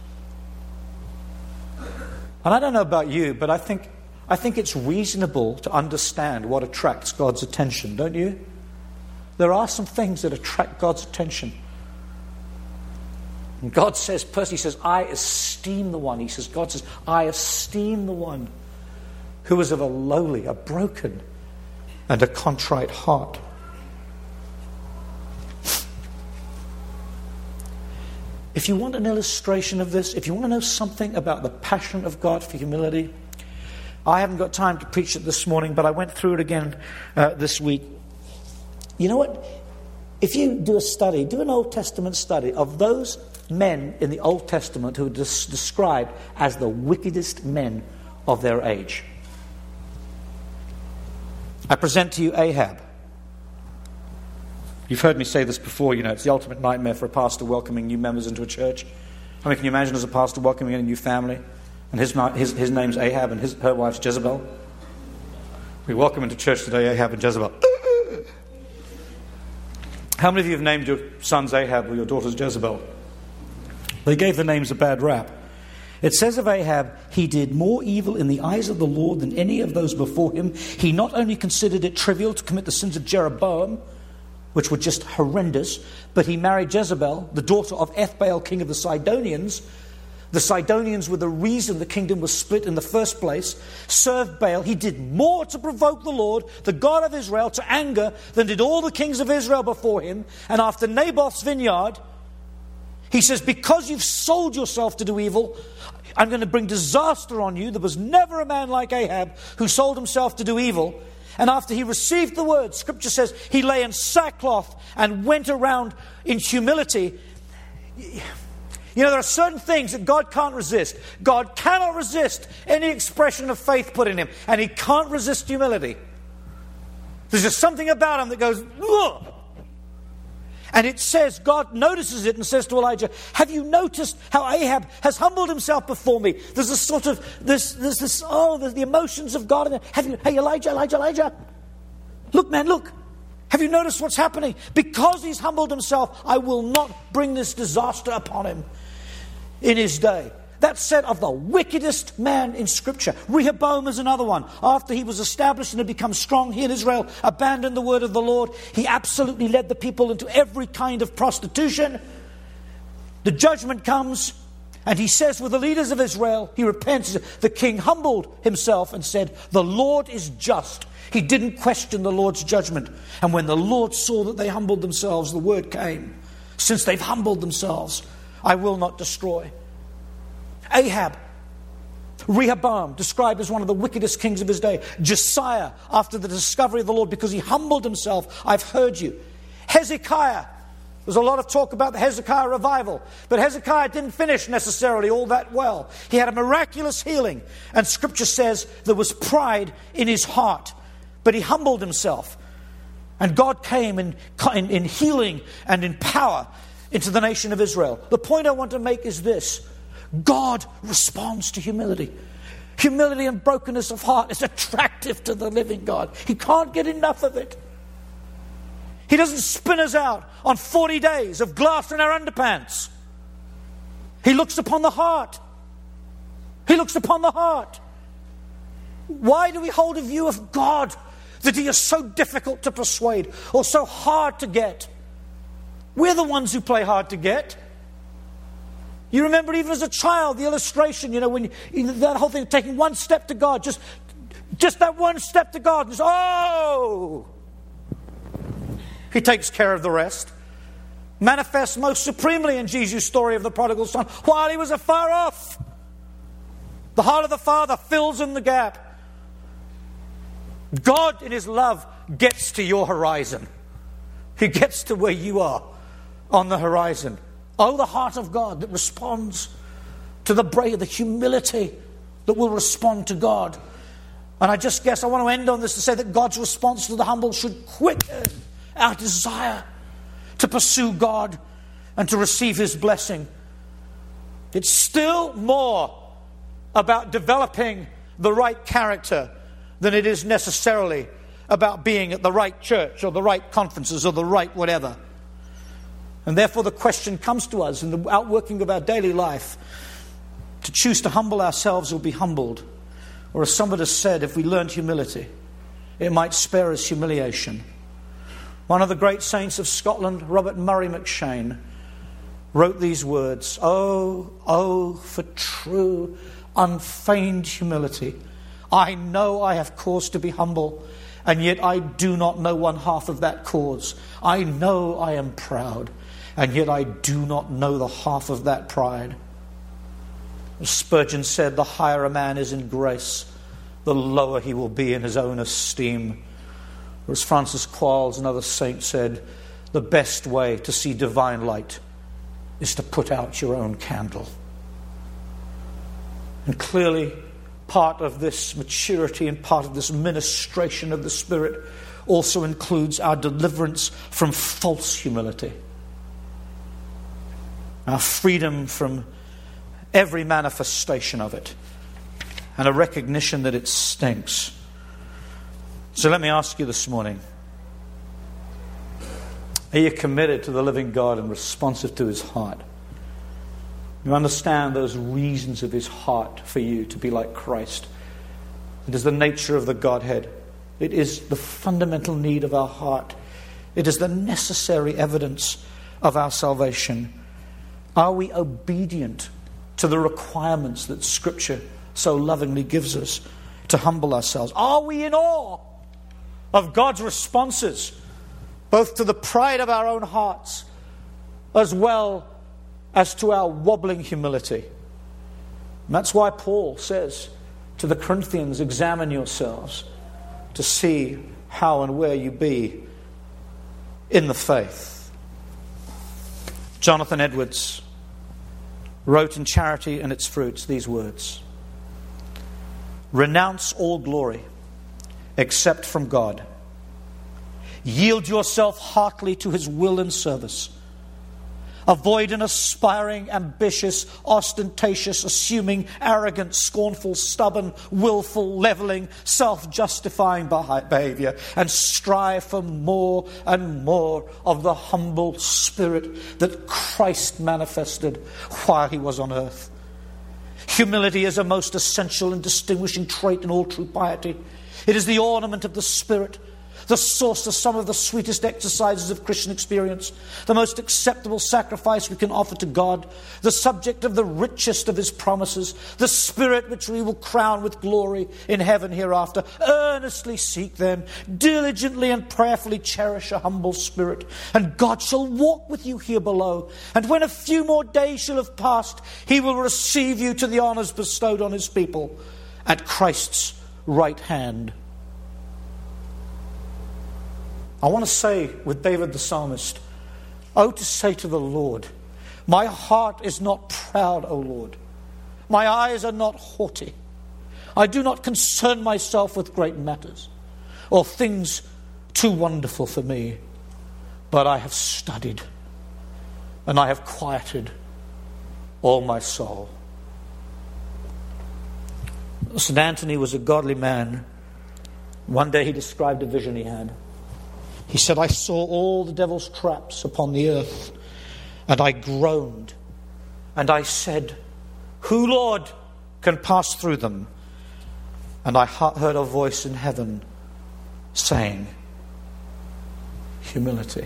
And I don't know about you, but I think it's reasonable to understand what attracts God's attention, don't you? There are some things that attract God's attention. And God says, Percy says, I esteem the one. God says, I esteem the one who is of a lowly, a broken, and a contrite heart. If you want an illustration of this, if you want to know something about the passion of God for humility, I haven't got time to preach it this morning, but I went through it again this week. You know what? If you do a study, do an Old Testament study of those men in the Old Testament who are described as the wickedest men of their age. I present to you Ahab. You've heard me say this before, it's the ultimate nightmare for a pastor welcoming new members into a church. I mean, can you imagine as a pastor welcoming in a new family? And his name's Ahab and her wife's Jezebel. We welcome into church today Ahab and Jezebel. How many of you have named your sons Ahab or your daughters Jezebel? They gave the names a bad rap. It says of Ahab, he did more evil in the eyes of the Lord than any of those before him. He not only considered it trivial to commit the sins of Jeroboam, which were just horrendous, but he married Jezebel, the daughter of Ethbaal, king of the Sidonians. The Sidonians were the reason the kingdom was split in the first place, served Baal. He did more to provoke the Lord, the God of Israel, to anger than did all the kings of Israel before him. And after Naboth's vineyard, he says, because you've sold yourself to do evil, I'm going to bring disaster on you. There was never a man like Ahab who sold himself to do evil. And after he received the word, Scripture says, he lay in sackcloth and went around in humility. There are certain things that God can't resist. God cannot resist any expression of faith put in him. And he can't resist humility. There's just something about him that goes, ugh! And it says, God notices it and says to Elijah, have you noticed how Ahab has humbled himself before me? There's a sort of, there's the emotions of God. Hey, Elijah. Look, man, look. Have you noticed what's happening? Because he's humbled himself, I will not bring this disaster upon him in his day. That's said of the wickedest man in Scripture. Rehoboam is another one. After he was established and had become strong, he and Israel abandoned the word of the Lord. He absolutely led the people into every kind of prostitution. The judgment comes, and he says with the leaders of Israel, he repents. The king humbled himself and said, the Lord is just. He didn't question the Lord's judgment. And when the Lord saw that they humbled themselves, the word came, since they've humbled themselves, I will not destroy. Ahab, Rehoboam, described as one of the wickedest kings of his day. Josiah, after the discovery of the Lord, because he humbled himself, I've heard you. Hezekiah, There's a lot of talk about the Hezekiah revival, but Hezekiah didn't finish necessarily all that well. He had a miraculous healing, and Scripture says there was pride in his heart, but he humbled himself. And God came in healing and in power into the nation of Israel. The point I want to make is this: God responds to humility. Humility and brokenness of heart is attractive to the living God. He can't get enough of it. He doesn't spin us out on 40 days of glass in our underpants. He looks upon the heart. He looks upon the heart. Why do we hold a view of God that he is so difficult to persuade or so hard to get? We're the ones who play hard to get. You remember even as a child, the illustration, when that whole thing, taking one step to God, just that one step to God, and oh! He takes care of the rest. Manifests most supremely in Jesus' story of the prodigal son while he was afar off. The heart of the Father fills in the gap. God in his love gets to your horizon. He gets to where you are on the horizon. Oh, the heart of God that responds to the humility that will respond to God. And I want to end on this to say that God's response to the humble should quicken our desire to pursue God and to receive his blessing. It's still more about developing the right character than it is necessarily about being at the right church or the right conferences or the right whatever. And therefore the question comes to us in the outworking of our daily life to choose to humble ourselves or be humbled. Or as somebody has said, if we learned humility, it might spare us humiliation. One of the great saints of Scotland, Robert Murray McCheyne, wrote these words: Oh, for true, unfeigned humility. I know I have cause to be humble, and yet I do not know one half of that cause. I know I am proud, and yet I do not know the half of that pride. As Spurgeon said, the higher a man is in grace, the lower he will be in his own esteem. Or as Francis Quarles, another saint, said, the best way to see divine light is to put out your own candle. And clearly, part of this maturity and part of this ministration of the Spirit also includes our deliverance from false humility. Our freedom from every manifestation of it, and a recognition that it stinks. So let me ask you this morning, are you committed to the living God and responsive to his heart? You understand those reasons of his heart for you to be like Christ. It is the nature of the Godhead. It is the fundamental need of our heart. It is the necessary evidence of our salvation. Are we obedient to the requirements that Scripture so lovingly gives us to humble ourselves? Are we in awe of God's responses, both to the pride of our own hearts as well as to our wobbling humility? And that's why Paul says to the Corinthians, examine yourselves to see how and where you be in the faith. Jonathan Edwards wrote in Charity and Its Fruits these words: renounce all glory except from God. Yield yourself heartily to his will and service. Avoid an aspiring, ambitious, ostentatious, assuming, arrogant, scornful, stubborn, willful, leveling, self-justifying behavior, and strive for more and more of the humble spirit that Christ manifested while he was on earth. Humility is a most essential and distinguishing trait in all true piety. It is the ornament of the Spirit, the source of some of the sweetest exercises of Christian experience, the most acceptable sacrifice we can offer to God, the subject of the richest of his promises, the Spirit which we will crown with glory in heaven hereafter. Earnestly seek then, diligently and prayerfully cherish a humble spirit, and God shall walk with you here below. And when a few more days shall have passed, he will receive you to the honors bestowed on his people at Christ's right hand. I want to say with David the psalmist, Oh, to say to the Lord, my heart is not proud, O Lord. My eyes are not haughty. I do not concern myself with great matters or things too wonderful for me. But I have studied and I have quieted all my soul. St. Anthony was a godly man. One day he described a vision he had. He said, I saw all the devil's traps upon the earth, and I groaned, and I said, who, Lord, can pass through them? And I heard a voice in heaven saying, humility.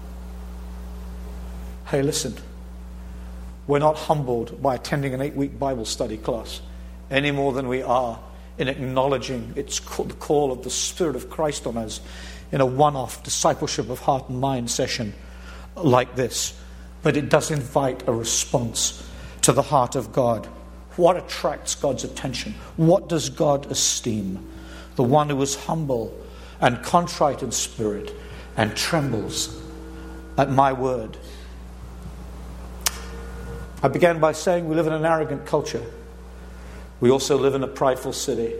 Hey, listen, we're not humbled by attending an 8-week Bible study class any more than we are in acknowledging it's the call of the Spirit of Christ on us in a one-off discipleship of heart and mind session like this. But it does invite a response to the heart of God. What attracts God's attention? What does God esteem? The one who is humble and contrite in spirit and trembles at my word. I began by saying we live in an arrogant culture. We also live in a prideful city.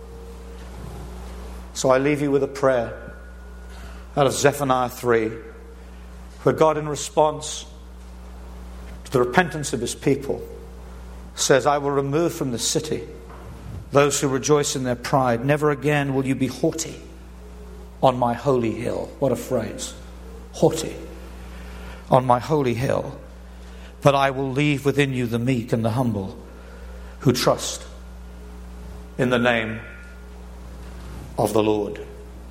So I leave you with a prayer out of Zephaniah 3, where God, in response to the repentance of his people, says, I will remove from the city those who rejoice in their pride. Never again will you be haughty on my holy hill. What a phrase. Haughty on my holy hill. But I will leave within you the meek and the humble who trust in the name of the Lord.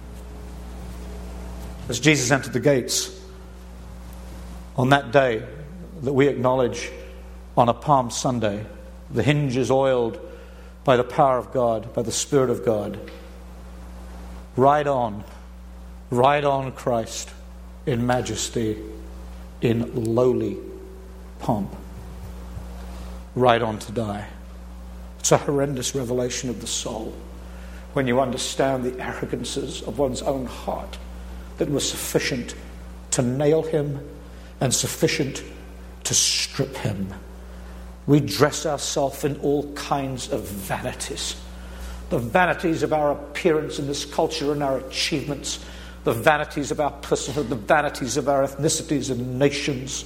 As Jesus entered the gates on that day that we acknowledge on a Palm Sunday, the hinges oiled by the power of God, by the Spirit of God. Ride on Christ in majesty, in lowly pomp. Ride on to die. It's a horrendous revelation of the soul when you understand the arrogances of one's own heart that was sufficient to nail him and sufficient to strip him. We dress ourselves in all kinds of vanities. The vanities of our appearance in this culture and our achievements. The vanities of our personhood. The vanities of our ethnicities and nations.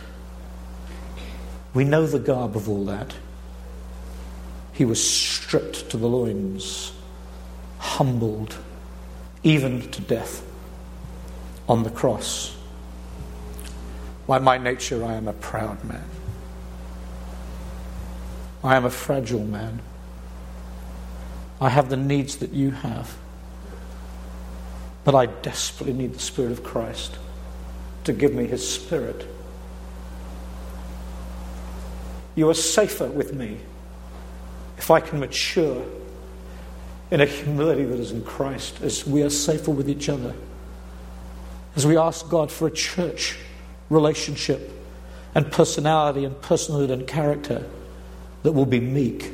We know the garb of all that. He was stripped to the loins, humbled, even to death on the cross. By my nature, I am a proud man. I am a fragile man. I have the needs that you have. But I desperately need the Spirit of Christ to give me his Spirit. You are safer with me if I can mature in a humility that is in Christ, as we are safer with each other, as we ask God for a church relationship and personality and personhood and character that will be meek.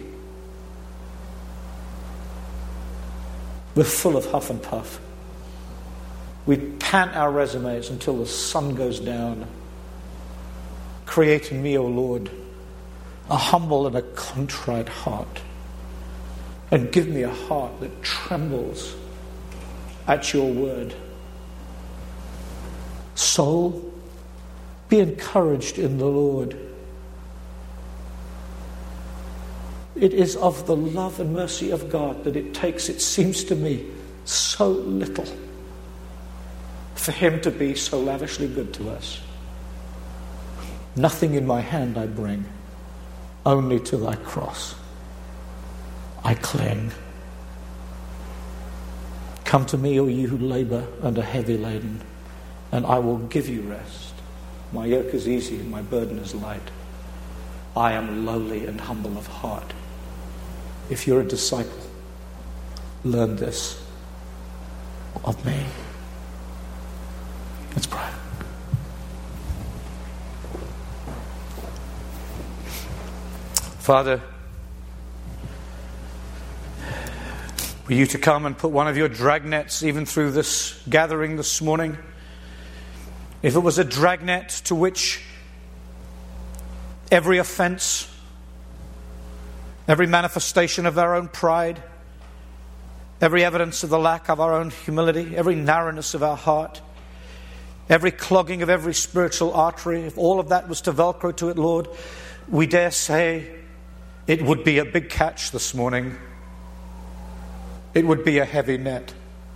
We're full of huff and puff. We pant our resumes until the sun goes down. Create in me, O Lord, a humble and a contrite heart. And give me a heart that trembles at your word. Soul, be encouraged in the Lord. It is of the love and mercy of God that it takes, it seems to me, so little for him to be so lavishly good to us. Nothing in my hand I bring, only to thy cross I cling. Come to me, O you who labor and are heavy laden, and I will give you rest. My yoke is easy and my burden is light. I am lowly and humble of heart. If you're a disciple, learn this of me. Let's pray. Father, were you to come and put one of your dragnets even through this gathering this morning if it was a dragnet to which every offense, every manifestation of our own pride, every evidence of the lack of our own humility, every narrowness of our heart, every clogging of every spiritual artery, if all of that was to Velcro to it, Lord, we dare say it would be a big catch this morning. It would be a heavy net.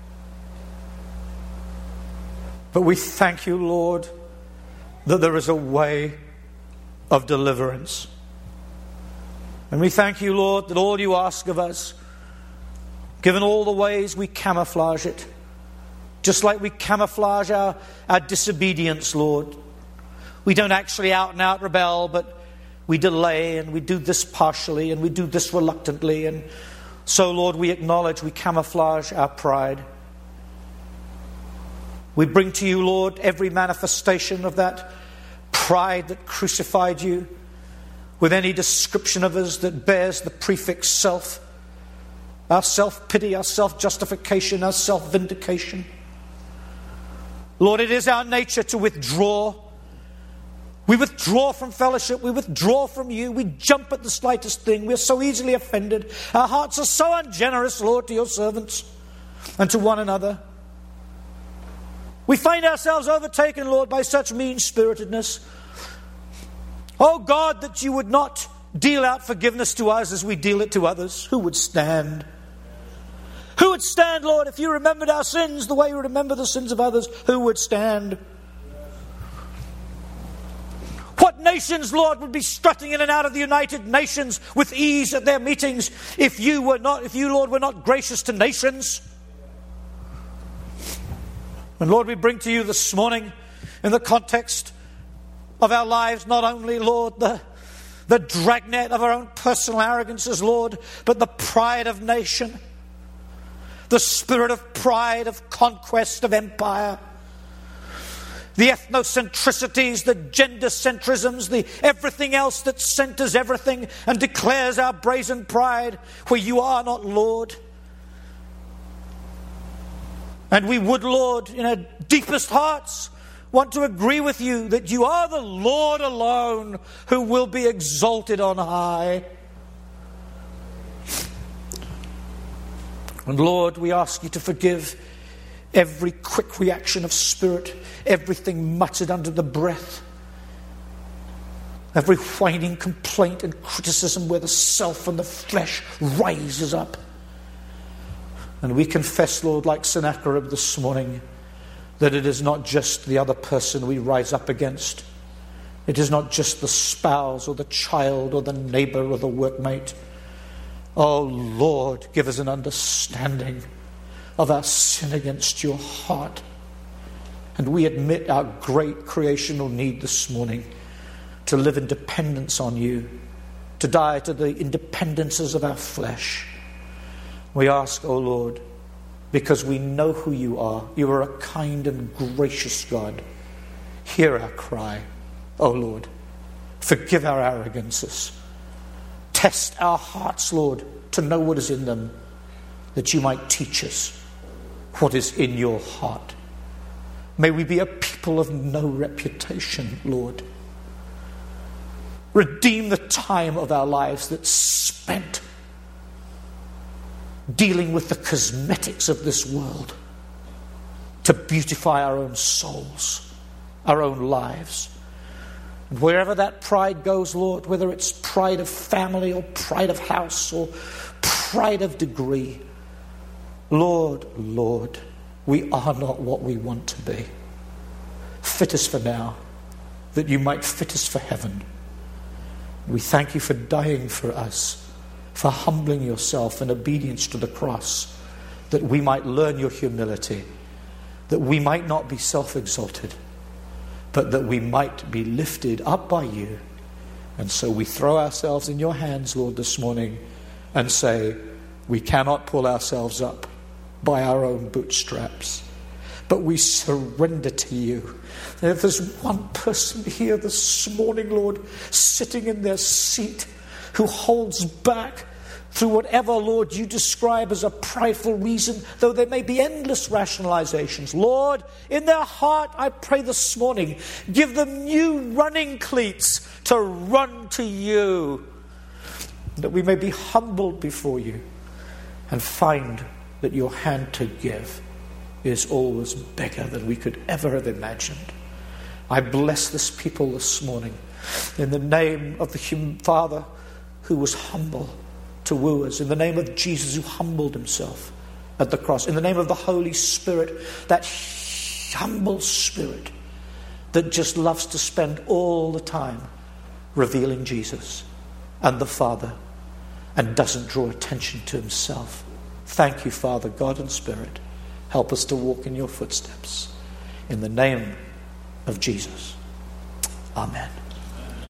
But we thank you, Lord, that there is a way of deliverance. And we thank you, Lord, that all you ask of us, given all the ways we camouflage it, just like we camouflage our disobedience, Lord. We don't actually out and out rebel, but we delay, and we do this partially, and we do this reluctantly. And so, Lord, we acknowledge we camouflage our pride. We bring to you, Lord, every manifestation of that pride that crucified you, with any description of us that bears the prefix self, our self-pity, our self-justification, our self-vindication. Lord, it is our nature to withdraw. We withdraw from fellowship. We withdraw from you. We jump at the slightest thing. We're so easily offended. Our hearts are so ungenerous, Lord, to your servants and to one another. We find ourselves overtaken, Lord, by such mean-spiritedness. Oh God, that you would not deal out forgiveness to us as we deal it to others. Who would stand? Who would stand, Lord, if you remembered our sins the way you remember the sins of others? Who would stand? What nations, Lord, would be strutting in and out of the United Nations with ease at their meetings if you, Lord, were not gracious to nations? And Lord, we bring to you this morning, in the context of our lives, not only, Lord, the dragnet of our own personal arrogances, Lord, but the pride of nation, the spirit of pride, of conquest, of empire, the ethnocentricities, the gender-centrisms, the everything else that centers everything and declares our brazen pride where you are not Lord. And we would, Lord, in our deepest hearts, want to agree with you that you are the Lord alone who will be exalted on high. And Lord, we ask you to forgive every quick reaction of spirit, everything muttered under the breath, every whining complaint and criticism where the self and the flesh rises up. And we confess, Lord, like Sennacherib this morning, that it is not just the other person we rise up against. It is not just the spouse or the child or the neighbor or the workmate. Oh, Lord, give us an understanding of our sin against your heart. And we admit our great creational need this morning to live in dependence on you, to die to the independences of our flesh. We ask, oh Lord, because we know who you are. You are a kind and gracious God. Hear our cry, oh Lord. Forgive our arrogances. Test our hearts, Lord, to know what is in them, that you might teach us what is in your heart. May we be a people of no reputation, Lord. Redeem the time of our lives that's spent dealing with the cosmetics of this world to beautify our own souls, our own lives. And wherever that pride goes, Lord, whether it's pride of family or pride of house or pride of degree, Lord, we are not what we want to be. Fit us for now, that you might fit us for heaven. We thank you for dying for us, for humbling yourself in obedience to the cross, that we might learn your humility, that we might not be self-exalted, but that we might be lifted up by you. And so we throw ourselves in your hands, Lord, this morning and say, we cannot pull ourselves up by our own bootstraps, but we surrender to you. And if there's one person here this morning, Lord, sitting in their seat, who holds back through whatever, Lord, you describe as a prideful reason, though there may be endless rationalizations. Lord, in their heart, I pray this morning, give them new running cleats to run to you, that we may be humbled before you and find that your hand to give is always bigger than we could ever have imagined. I bless this people this morning in the name of the Father who was humble to woo us, in the name of Jesus who humbled himself at the cross, in the name of the Holy Spirit, that humble Spirit that just loves to spend all the time revealing Jesus and the Father and doesn't draw attention to himself. Thank you, Father, God and Spirit. Help us to walk in your footsteps. In the name of Jesus. Amen.